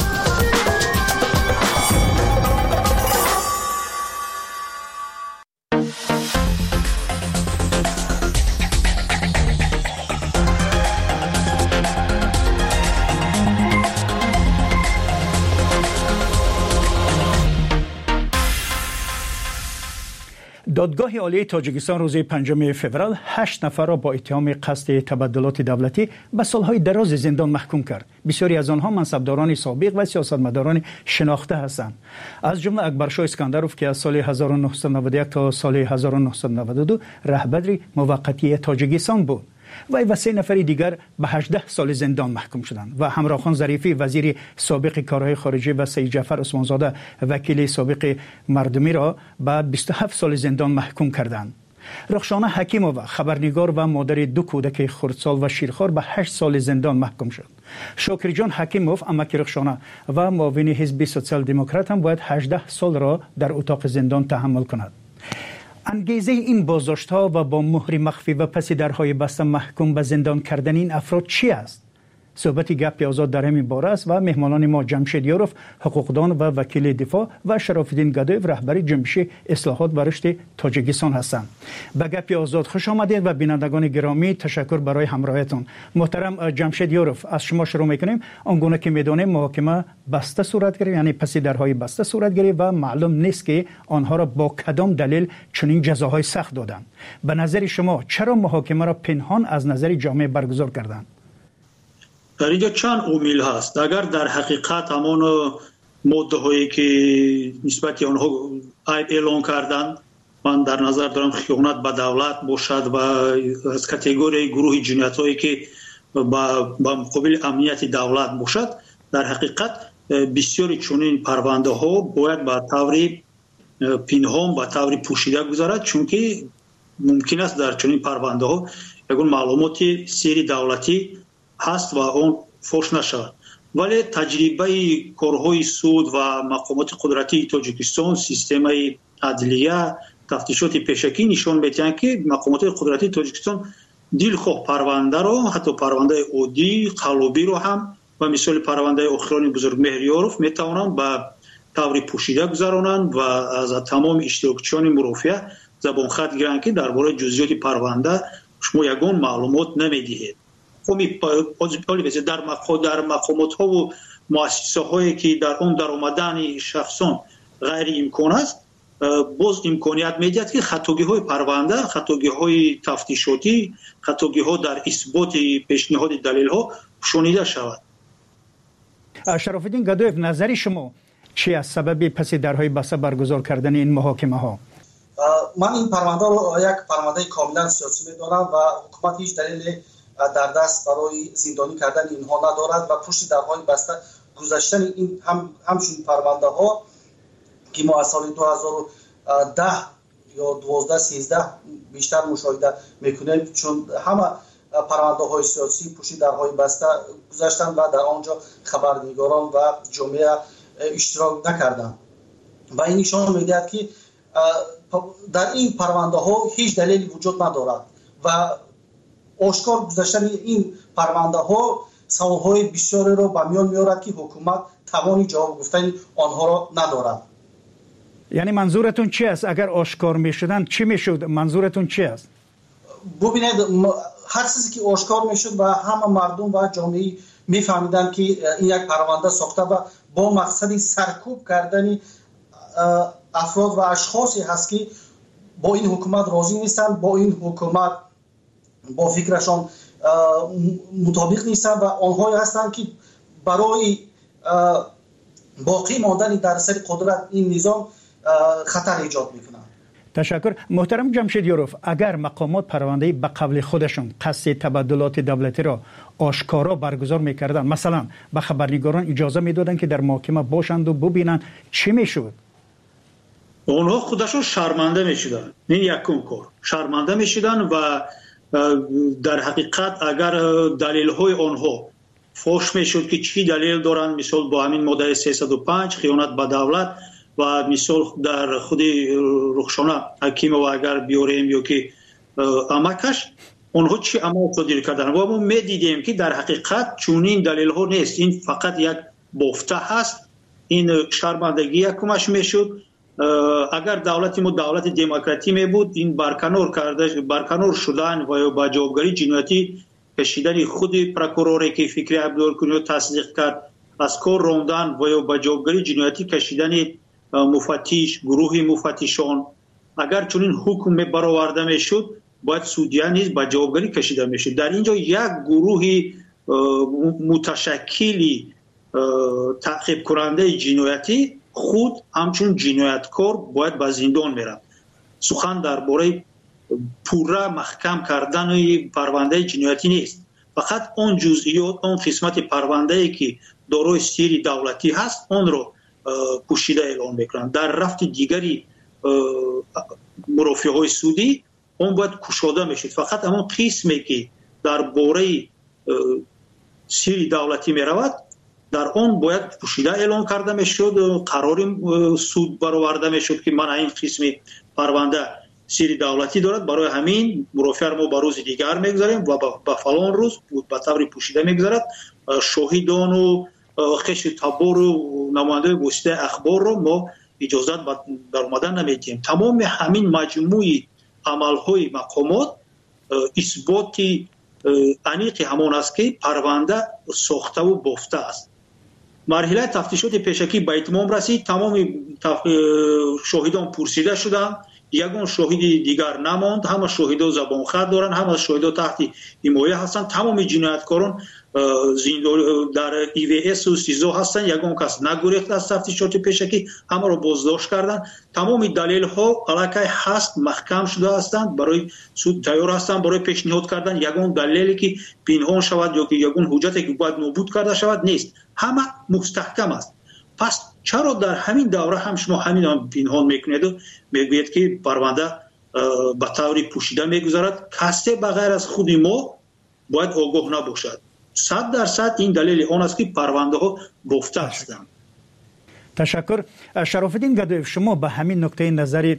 دادگاه عالی تاجیکستان روز 5 فوریه 8 نفر را با اتهام قصد تبدلات دولتی به سالهای دراز زندان محکوم کرد. بسیاری از آنها منصبداران سابق و سیاستمداران شناخته هستند. از جمله اکبرشاه اسکندروف که از سال 1991 تا سال 1992 رهبر موقتی تاجیکستان بود. و 3 نفر دیگر به 18 سال زندان محکوم شدند و همراه خان ظریفی وزیر سابق کارهای خارجه و سید جعفر عثمانزاده وکیل سابق مردمی را به 27 سال زندان محکوم کردند. رخشانه حکیمووا خبرنگار و مادر 2 کودک خردسال و شیرخوار به 8 سال زندان محکوم شد. شاکر جان حکیموف امک رخشانه و معاون حزب سوسیال دموکرات هم باید 18 سال را در اتاق زندان تحمل کند. انگیزه این بازداشت‌ها و با مهر مخفی و پس درهای بسته محکوم به زندان کردن این افراد چی است؟ صحبت گپ آزاد در همین باره است و مهمانان ما جمشید یاروف حقوقدان و وکیل دفاع و شرف الدین گدایف رهبر جنبش اصلاحات و رشد تاجیکستان هستند. به گپ آزاد خوش آمدید و بینندگان گرامی تشکر برای همراهیتون. محترم جمشید یاروف از شما شروع می‌کنیم. آنگونه که می‌دانیم محاکمه بسته صورت گرفت، یعنی پس درهای بسته صورت گرفت و معلوم نیست که آنها را با کدام دلیل چنین جزاهای سخت دادند. به نظر شما چرا محاکمه را پنهان از نظر جامعه برگزار کردند؟ در اینجا چند عامل هست. اگر در حقیقت همان ماده هایی که نسبت آنها اعلان کردن من در نظر دارم خیانت به دولت باشد و از کاتگوری گروه جنایت هایی که با مقابل امنیت دولت باشد، در حقیقت بسیاری چنین پرونده ها باید به طور پنهان به طور پوشیده گذارد، چون که ممکن است در چنین پرونده ها یگان معلومات سری دولتی هست و اون فوش نشود. ولی تجربه کارهای سود و مقامات قدرتی تاجیکستان، سیستم عدلیه، تفتیشات پیشکی نشان می‌دهند که مقامات قدرتی تاجیکستان دلخواه پرونده را، حتی پرونده عادی قلابی را هم و مثال پرونده اخران بزرگ مهریاروف میتوانند به طور پوشیده گذرانند و از تمام اشتراکچیان مرافعه زبان خط گیرند که درباره جزئیات پرونده شما یگان معلومات نمیدهید. در مقامات ها و مؤسسه هایی که در اون در آمدن شخصان غیر امکان است، باز امکانیت میدهد که خطاگی های پرونده، خطاگی های تفتیشاتی، خطاگی ها در اثبات پیشنهاد دلیل ها شنیده شود. شرف الدین گدایف، نظر شما چی از سبب پس درهای بسته برگزار کردن این محاکمه ها؟ من این پرونده رو یک پرونده کاملا سیاسی می‌دانم و حکومت هیچ دلیل در دست برای زندانی کردن اینها ندارد و پشت درهای بسته گذاشتن این همچون پرونده ها که ما از سال 2010 یا 12 13 بیشتر مشاهده میکنیم، چون همه پرونده های سیاسی پشت درهای بسته گذاشتن و در آنجا خبرنگاران و جامعه اشتراک نکردند و این نشان میدهد که در این پرونده ها هیچ دلیلی وجود ندارد و آشکار گذاشتن این پرونده ها سوالهای بسیاری را به میان میارد که حکومت توانی جواب گفتن آنها را ندارد. یعنی منظورتون چی است؟ اگر آشکار میشدن چی میشد؟ منظورتون چی است؟ ببینید هر چیزی که آشکار میشد و همه مردم و جامعه میفهمیدن که این یک پرونده ساخته و با مقصد سرکوب کردن افراد و اشخاصی هست که با این حکومت راضی نیستن، با این حکومت با فکرشان مطابق نیستن و آنهایی هستند که برای باقی ماندن در سر قدرت این نظام خطر ایجاد میکنند. تشکر. محترم جمشیدیاروف، اگر مقامات پرونده به قبل خودشون قصد تبادلات دولتی را آشکارا برگزار میکردن، مثلا به خبرنگاران اجازه میدادن که در محاکمه باشند و ببینن، چی میشد؟ اونها خودشون شرمنده میشدن. این یکم کار شرمنده میشدن و در حقیقت اگر دلیل های آنها فوش میشد که چی دلیل دارن، مثال با همین ماده 305 خیانت به دولت و مثال در خود رخشانه حکیم و اگر بیاریم یا که امکش اونها چی عمل صادر کردن و ما میدیدیم که در حقیقت چونین دلیل ها نیست، این فقط یک بافته هست. این شرمندگی یکمش میشد. اگر دولت ما دولت دموکراتی می بود، این برکنار شدن و با جوابگری جنایتی کشیدن خود پروکوروری که فکری عبدالکنی تصدیق کرد، از کار راندن و با جوابگری جنایتی کشیدن مفتش، گروه مفتشان، اگر چنین حکم برآورده میشد باید سودیان نیز با جوابگری کشیده میشد. در اینجا یک گروه متشکلی تعقیب کننده جنایتی خود همچون جنایتکار باید به زندان میره. سخن درباره پورا محکم کردن پرونده جنایتی نیست، فقط اون جزئیات، اون قسمت پرونده ای که دارای سیر دولتی هست اون رو پوشیده اعلام میکنن. در رفت دیگری مرافعه های سودی اون باید کشاده میشد. فقط همون قسمی که درباره سیر دولتی میرود در اون باید پوشیده اعلام کرده میشد، قرار سود برآورده میشد که من این قسم پرونده سیر دولتی دارد، برای همین مرافعه ما به روز دیگر میگذاریم و به فلان روز به طور پوشیده میگذارد. شاهدان و خش تبار و نماینده واسطه اخبار رو ما اجازه در اومدن نمیدیم. تمام همین مجموعی عملهای مقامات اثباتی انیق همان است که پرونده ساخته و بافته است. مرحله تفتیشات پیشکی به اتمام رسید. تمام شاهدان پرسیده شدند، یگان شاهد دیگر نماند. همه شاهدان زبان خط دارند، همه شاهدان تحت حمایه هستند. تمام جنایتکاران در EVS و سیزو هستند. یگان کس نگریخت از تفتیشات پیشکی، همه را بازداشت کردند. تمام دلیل ها علاقه هست، محکم شده هستند، برای سود تیار هستند برای پیشنهاد کردن. یگان دلیلی که پنهان شود یا که یگان حجتی که باید نابود کرده شود نیست، همه مستحکم است. پس چرا در همین دوره هم شما همین پنهان میکنید و میگوید که پرونده به طور پوشیده میگذارد؟ کسی بغیر از خود ما باید آگاه نباشد. 100% این دلیل آن است که پرونده ها گفته هستند. تشکر. شرافالدین گدایف، شما به همین نکته نظر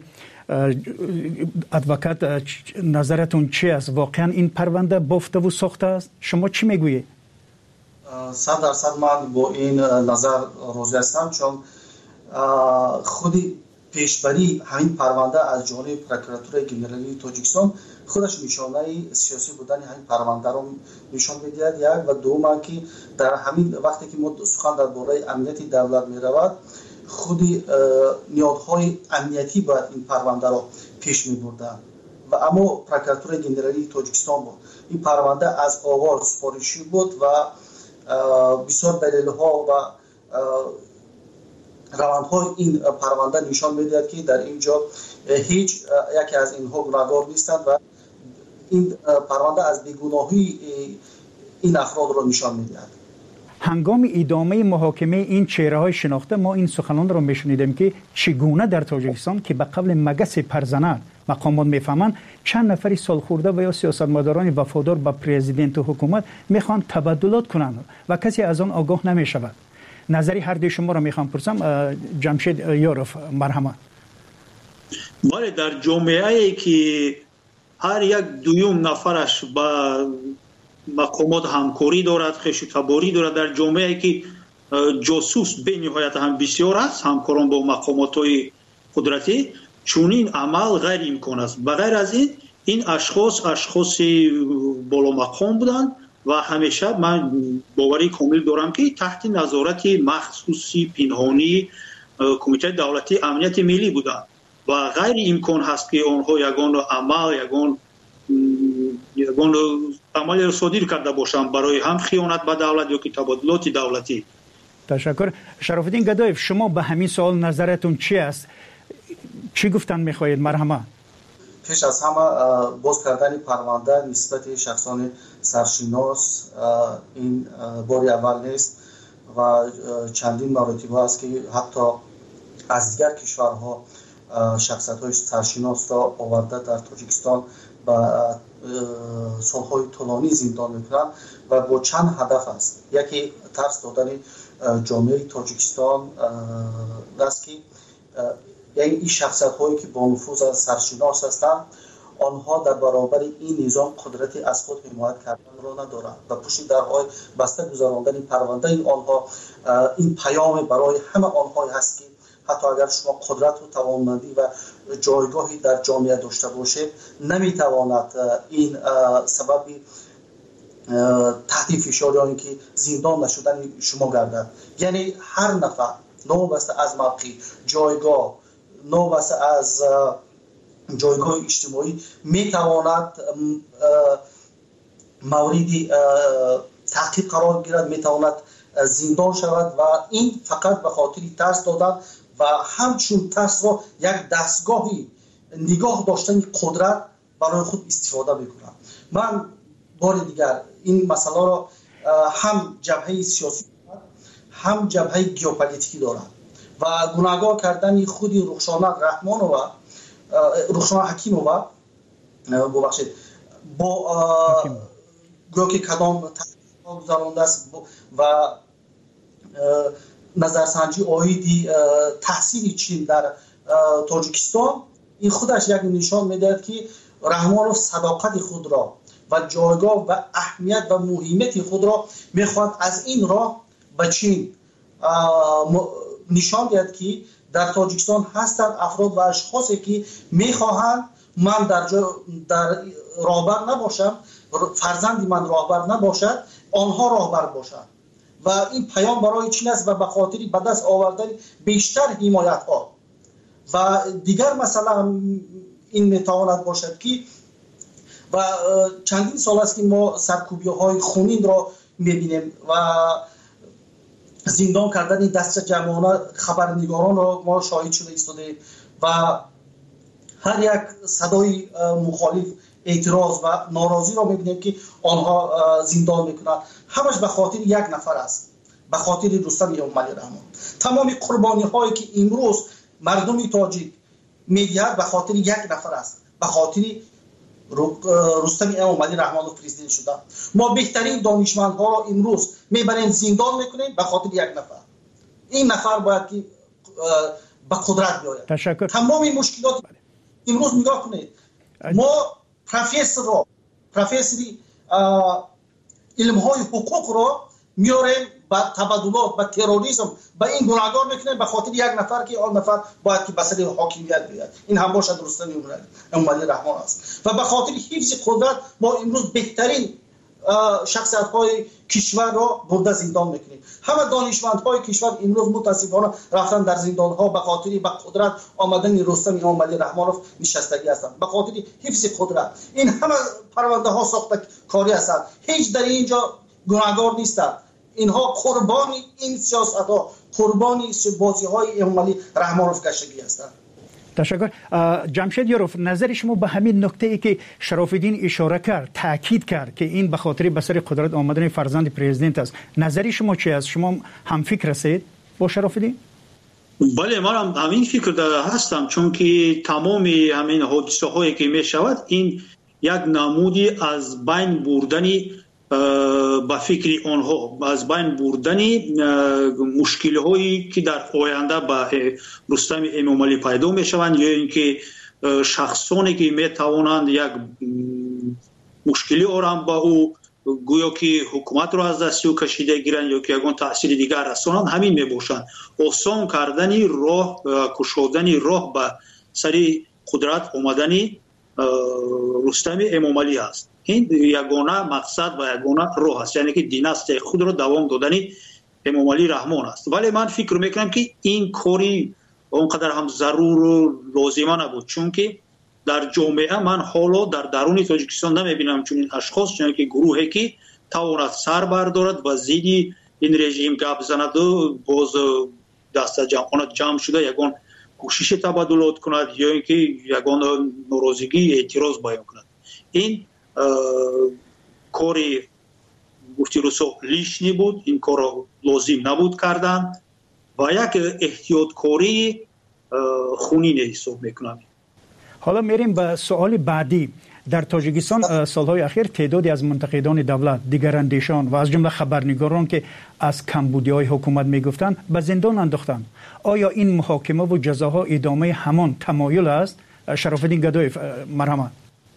ادوکات نظرتون چی است؟ واقعا این پرونده بافته و ساخته است؟ شما چی میگویید؟ 100% من با این نظر راضی هستم، چون خودی پیشبری همین پرونده از جانب پروکراتور گنرالی تاجیکستان خودش نشانه سیاسی بودن همین پرونده رو نشان می‌دهد. یک و دوم که در همین وقتی که ما سخن درباره امنیت دولت می‌رود، خودی نیازهای امنیتی باید این پرونده رو پیش می‌بردن و اما پروکراتور گنرالی تاجیکستان بود. این پرونده از آغاز سفارشی بود و بسیار دلیل‌ها و روندهای این پرونده نشان می‌دهد که در اینجا هیچ یکی از اینها گناهکار نیستند و این پرونده از بیگناهی این افراد را نشان می‌دهد. هنگام ادامه محاکمه این چهره‌های شناخته ما این سخنان را می‌شنیدیم که چگونه در تاجیکستان که به قبل مگس پرزنر مقامات میفهمند چند نفری سالخورده و یا سیاستمداران وفادار به پرزیدنت و حکومت میخوان تبادلات کنند و کسی از آن آگاه نمیشود. نظری هر دوی شما را میخوام پرسم. جمشید یاروف مرحمت. بله، در جامعه‌ای که هر یک دوم نفرش با مقامات همکاری دارد، خویشتباری دارد، در جامعه‌ای که جاسوس به نهایت هم بسیار است، همکاران با مقامات‌های قدرتی، چونین عمل غیر امکان است. بغیر از این اشخاص بالا مقام بودند و همیشه من باوری کامل دارم که تحت نظارت مخصوصی پنهانی کمیته دولتی امنیت ملی بودند و غیر امکان هست که آنها یگان عمل را صادر کرده باشند برای هم خیانت به دولت یا که تبادلات دولتی. تشکر. شرافالدین گدایف، شما به همین سوال نظرتون چی است؟ چی گفتن میخواهید؟ مرحمت. پیش از همه باز کردن پرونده نسبت شخصان سرشناس این باری اول نیست و چندین مراتبه است که حتی از دیگر کشورها شخصیت‌های سرشناس را آورده در تاجیکستان و سالهای طولانی زندان میکنند و با چند هدف است. یکی ترس دادن جامعه تاجیکستان است که یعنی این شخصیت هایی که با نفوذ سرشناس هستند آنها در برابر این نظام قدرتی از خود حمایت کردن را ندارند و پشت درهای بسته گذراندن پرونده آنها این پیام برای همه آنها هست که حتی اگر شما قدرت و توانمندی و جایگاهی در جامعه داشته باشید نمیتواند این سبب تحت فشار یا اینکه زندان نشدن شما گردد. یعنی هر نفر نوبسته از موقع جایگاه، نوبسته از جایگاه اجتماعی میتواند مورد تعقیب قرار گیرد، میتواند زندان شود و این فقط به خاطر ترس دادن و همچون ترس را یک دستگاهی نگاه داشتن قدرت برای خود استفاده میکنند. من بار دیگر این مسئله را هم جبهه سیاسی هم جبهه گیوپولیتیکی دارد و گناهکار کردن خود رخشانه رحمان و رخشانه حکیمووا ببخشید با گویا که کدام تحقیق گذرانده است و نظرسنجی آیدی تحصیل چین در تاجیکستان این خودش یک نشان میدهد که رحمانوف صداقت خود را و جایگاه و اهمیت و مهمیت خود را میخواد از این راه به چین نشان دهد که در تاجیکستان هستند افراد و اشخاصی که میخواهند من در راهبر نباشم، فرزندی من راهبر نباشد، آنها راهبر باشند و این پیام برای چین است و به خاطر به دست آوردن بیشتر حمایت ها و دیگر مثلا این میتواند باشد که و چندین سال است که ما سرکوبی های خونین را میبینیم و زندان کردن دست جمعانه خبرنگاران را ما شاهد شده ایستاده و هر یک صدای مخالف اعتراض و ناراضی را میبینیم که آنها زندان میکنند. همش به خاطر یک نفر است، به خاطر رستم امامعلی رحمان. تمام قربانی هایی که امروز مردم تاجیک میدهد به خاطر یک نفر است، به خاطر رستم امامعلی رحمان و پرزیدنت شدن. ما بهترین دانشمندها را امروز میبریم زندان میکنیم به خاطر یک نفر. این نفر باید که به قدرت بیاید. تشکر. تمام این مشکلات امروز نگاه کنید. ما پروفسوری علم‌های حقوق را میاریم با تبادلات، با تروریسم، با این گناهکار میکنیم به خاطر یک نفر که آن نفر باید که بسر حاکمیت بیاد. این هم باشد رستم امامعلی رحمان است و به خاطر حفظ قدرت ما امروز بهترین شخصیت‌های کشور را برده زندان میکنیم. همه دانشمندهای کشور امروز متاسفانه رفتن در زندان‌ها به خاطر به قدرت آمدن رستم امامعلی رحمانوف نشستگی هستند، به خاطر حفظ قدرت. این همه پرونده ها ساخته کاری هستند، هیچ در اینجا گناهکار نیستند. اینها قربانی این سیاست‌ها، قربانی بازی‌های امامعلی رحمانوف کشگی هستند. تشکر. جمشید یاروف، نظر شما به همین نکته‌ای که شراف‌الدین اشاره کرد، تاکید کرد که این به خاطر به سر قدرت آمدن فرزند پرزیدنت است، نظر شما چی است؟ شما هم فکر هستید با شراف‌الدین؟ بله، من هم همین فکر هستم، چون که تمام همین حادثه هایی که می شود این یک نمودی از بین بردنی با فکر آنها، از بین بردنی مشکل هایی که در آینده با رستم امامعلی پیدا می شوند، یا اینکه شخصانی که می توانند یک مشکلی آرام با او گویا که حکومت را از دست او کشیده گیرند یا که یگان تأثیر دیگر رسانند، همین می باشند. آسان کردنی راه، کشودنی راه به سری قدرت آمدنی رستم امامعلی است. این یگانه مقصد و یگانه راه است، یعنی که دیناستی خود را دوام دادنی امامعلی رحمان است. ولی من فکر میکنم که این کاری اونقدر هم ضرور و لازمه نبود، چون که در جامعه من حالا در درون تاجیکستان نمیبینم چون این اشخاص، چون که گروهی که تواند سر بردارد و زیدی این رژیم گپ زند و باز دست جمع شده یگان کوشش تبادلات کند یا اینکه یگان ناراضگی اعتراض بیان کند. این کاری گفتی روسو لیشنی بود، این کار لازم نبود کردن و یک احتیاطکاری خونین حساب میکنم. حالا میریم به سوال بعدی. در تاجیکستان سالهای اخیر تعدادی از منتقدان دولت، دیگراندیشان و از جمله خبرنگاران که از کمبودی‌های حکومت میگفتند به زندان انداختند. آیا این محاکمه و جزاها ادامه همان تمایل است؟ شراف‌الدین گدایف، مرحمت.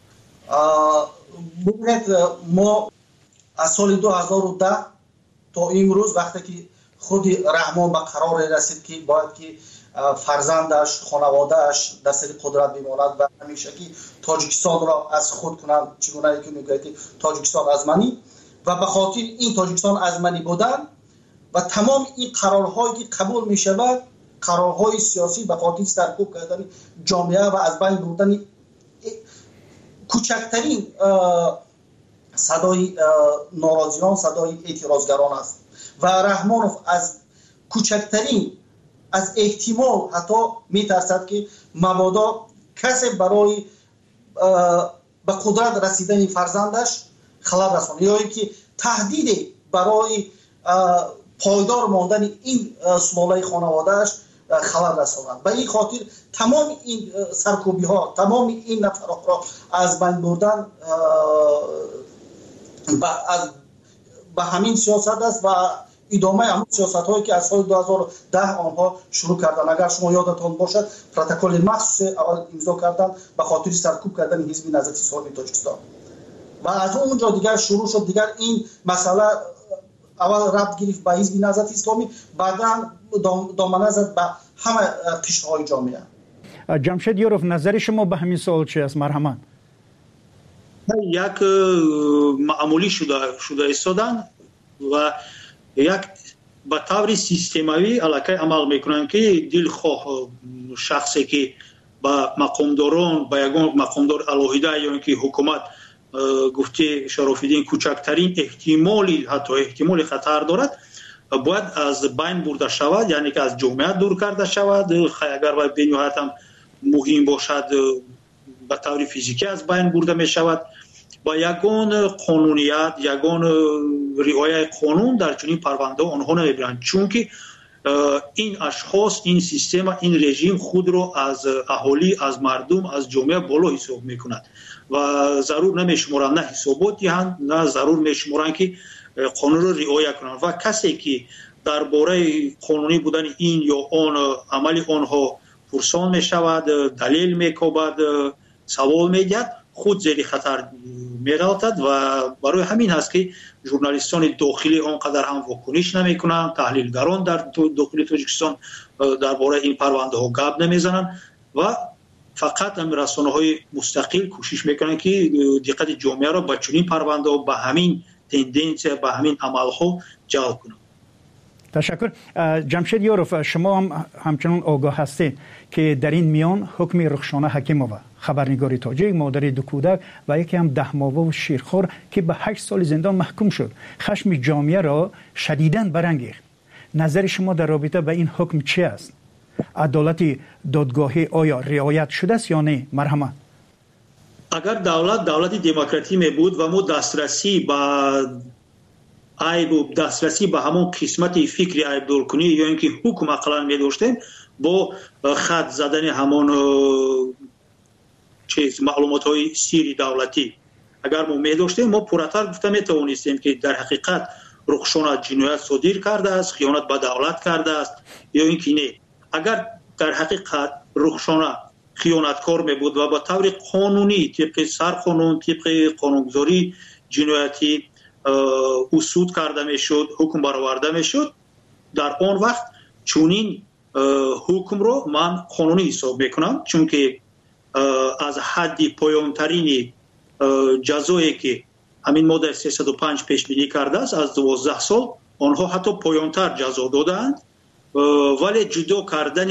ما از سال 2010 تا امروز وقتی که خود رحمان به قرار رسید که باید که فرزندش، خانوادهش در سر قدرت بماند و همیشه که تاجیکستان را از خود کنند، چگونه که میگوید که تاجیکستان ازمنی و به خاطر این تاجیکستان ازمنی بودن و تمام این قرارهایی که قبول می شود، قرارهای سیاسی به خاطر سرکوب کردن جامعه و از بین بردن کوچکترین صدای ناراضیان، صدای اعتراضگران است و رحمانوف از کوچکترین از احتمال حتی میترسد که مبادا کسی برای به قدرت رسیدن فرزندش خلل رساند یا اینکه تهدید برای پایدار ماندن این سلاله خانوادهش خلل رساند. به این خاطر تمام این سرکوبی ها، تمام این نفرات را از بین بردن به همین سیاست است و ادامه همون سیاست هایی که از سال 2010 آنها شروع کردن. اگر شما یادتان باشد پروتکل مخصوص اول امضا کردن به خاطر سرکوب کردن حزب نهضت اسلامی تاجیکستان و از اونجا دیگر شروع شد. دیگر این مسئله اول ربط گرفت به حزب نهضت اسلامی، بعدا دامنه زد به همه قشرهای جامعه. جمشید یاروف، نظر شما به همین سوال چی است؟ مرحمت. یک معمولی شده ایستادن و یک به طور سیستماوی علاقه عمل میکنن که دلخواه شخصی که با مقامداران، با یگان مقامدار علاهیده یا اینکه حکومت گفته شراف‌الدین کوچکترین احتمالی، حتی احتمال خطر دارد، باید از بین برده شود، یعنی که از جامعه دور کرده شود. اگر باید بنیهایت هم مهم باشد به طور فیزیکی از بین برده می شود. با یگان قانونیت، یگان رعایت قانون در چنین پرونده آنها نمیبرند، چون که این اشخاص، این سیستم، این رژیم خود را از اهالی، از مردم، از جامعه بالا حساب میکند و ضرور نمیشمارند نه حسابات دهند، نه ضرور میشمارند که قانون را رعایت کنند و کسی که درباره قانونی بودن این یا آن عمل آنها پرسان میشود، دلیل میکوبد، سوال میگرد، خود زیر خطر میراتد و برای همین هست که ژورنالیستان داخلی آنقدر هم واکنش نمیکنند، تحلیلگران در داخل تاجیکستان درباره این پرونده ها گپ نمیزنند و فقط هم رسانه‌های مستقل کوشش میکنند که دقت جامعه را به چنین پرونده ها، به همین تندنس، به همین عمل ها جلب کنند. تشکر. جمشید یاروف، شما هم همچنان آگاه هستید که در این میان حکم رخشانه حکیمووا، خبرنگار تاجیک، مادر دو کودک و یکی هم 10 ماهه و شیرخوار که به 8 سال زندان محکوم شد، خشم جامعه را شدیداً برانگیخت. نظر شما در رابطه با این حکم چی است؟ عدالت دادگاهی آیا رعایت شده است یا نه؟ مرحمت. اگر دولت دموکراتی می بود و ما دسترسی به عیب و دسترسی به همون قسمت فکری عیب دور کنی یا اینکه حکم اقلا می داشتیم با خط زدن همون معلومات های سیری دولتی اگر ما می داشتیم ما پورتر گفته می توانستیم که در حقیقت رخشانه جنایت صادر کرده است، خیانت به دولت کرده است یا اینکه نه. اگر در حقیقت رخشانه خیانتکار می بود و با طور قانونی طبق سرقانون طبق قانونگذاری جنایتی اصول کرده می شد، حکم برآورده می شد، در آن وقت چونین حکم رو من قانونی حساب میکنم، چون که از حد پایانترین جزایی که همین ماده 305 پیش بینی کرده است از 12 سال آنها حتی پایانتر جزا دادند، ولی جدا کردن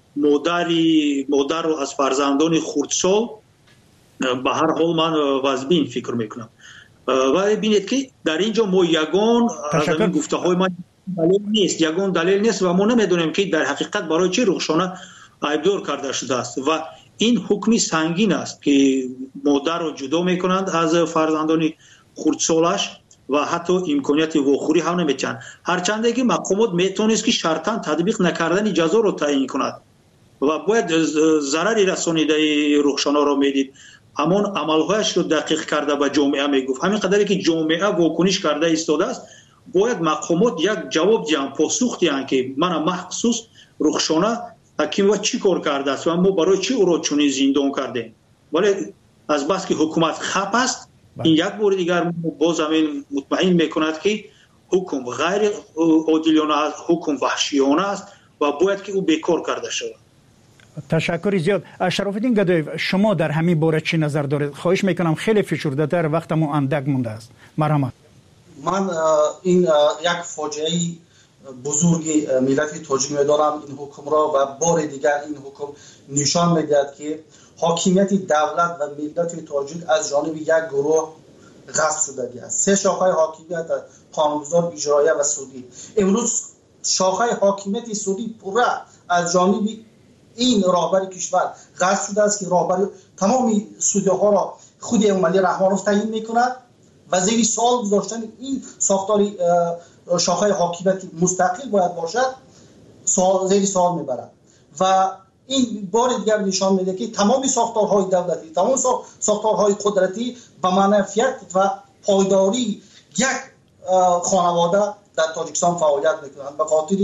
مادر رو از فرزندان خردسال به هر حال من واجبین فکر میکنم. ولی ببینید که در اینجا ما یگان از این گفته های من دلیل نیست و ما نمیدونیم که در حقیقت برای چه رخشانه عیبدار کرده شده است و این حکمی سنگین است که مادر رو جدا میکنند از فرزندان خردسالش و حتی امکانیت واخوری هم نمیتن، هرچند که مقامات میتونست که شرطاً تطبیق نکردن جزا رو تعیین کند و باید ضرری رسانیده رخشانه رو میدید، همون عملهایش رو دقیق کرده به جامعه میگفت. همین قدری که جامعه واکنش کرده ایستاده است باید مقامات یک جواب دیان، پاسخ دیان که من مخصوص رخشانه حکیم و چی کار کرده است و ما برای چی او را چنین زندان کردیم. ولی از بس که حکومت خپ است این یک بار دیگر باز همین مطمئن میکند که حکم غیر عادلانه است، حکم وحشیانه است و باید که او بیکار کرده شود. تشکر زیاد. شرافالدین گدایف، شما در همین باره چی نظر دارید؟ خواهش میکنم خیلی فشرده تر، وقتمون اندک مونده است. مرحمت. من این یک فاجعه بزرگی ملت تاجیک میدارم این حکم را و بار دیگر این حکم نشان میدهد که حاکمیت دولت و ملت تاجیک از جانب یک گروه غصب شده است. 3 شاخه حاکمیت قانونگذار، اجرایی و سودی. امروز شاخه حاکمیت سودی پوره از جانب این راهبر کشور غصب شده است که راهبر تمام سودی‌ها را خود امامعلی رحمانوف تعیین میکند و زیر سوال گذاشتن این ساختار شاخه حاکمیت مستقل باید باشد زیر سوال میبرد و این بار دیگر نشان میده که تمام ساختارهای دولتی، تمام ساختارهای قدرتی به منفعت و پایداری یک خانواده در تاجیکستان فعالیت میکنند به خاطر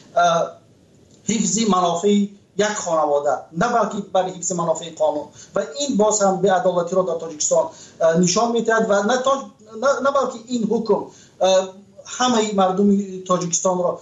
حفظ منافع یک خانواده، نه بلکه برای حفظ منافع قانون و این باز هم به عدالتی را در تاجیکستان نشان میدهد و نه بلکه این حکم همه مردم تاجیکستان را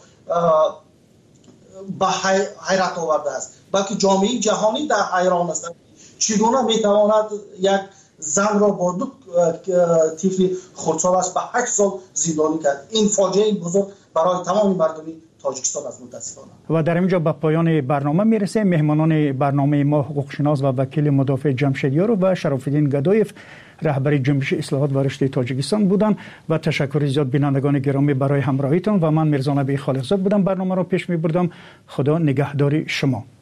به حیرت آورده است، بلکه جامعه جهانی در حیران است چگونه میتواند یک زن را با 2 طفل خردسالش به 8 سال زندانی کرد. این فاجعه بزرگ برای تمام مردم تاجیکستان است متاسفانه. و در اینجا به پایان برنامه میرسه. مهمانان برنامه ما حقوقشناس و وکیل مدافع جمشید یاروف و شرافالدین گدایف رهبر جنبش اصلاحات و رشد تاجیکستان بودند و تشکر زیاد بینندگان گرامی برای همراهیتان و من میرزا نبی خالقزاد بودم، برنامه را پیش میبردم. خدا نگهدار شما.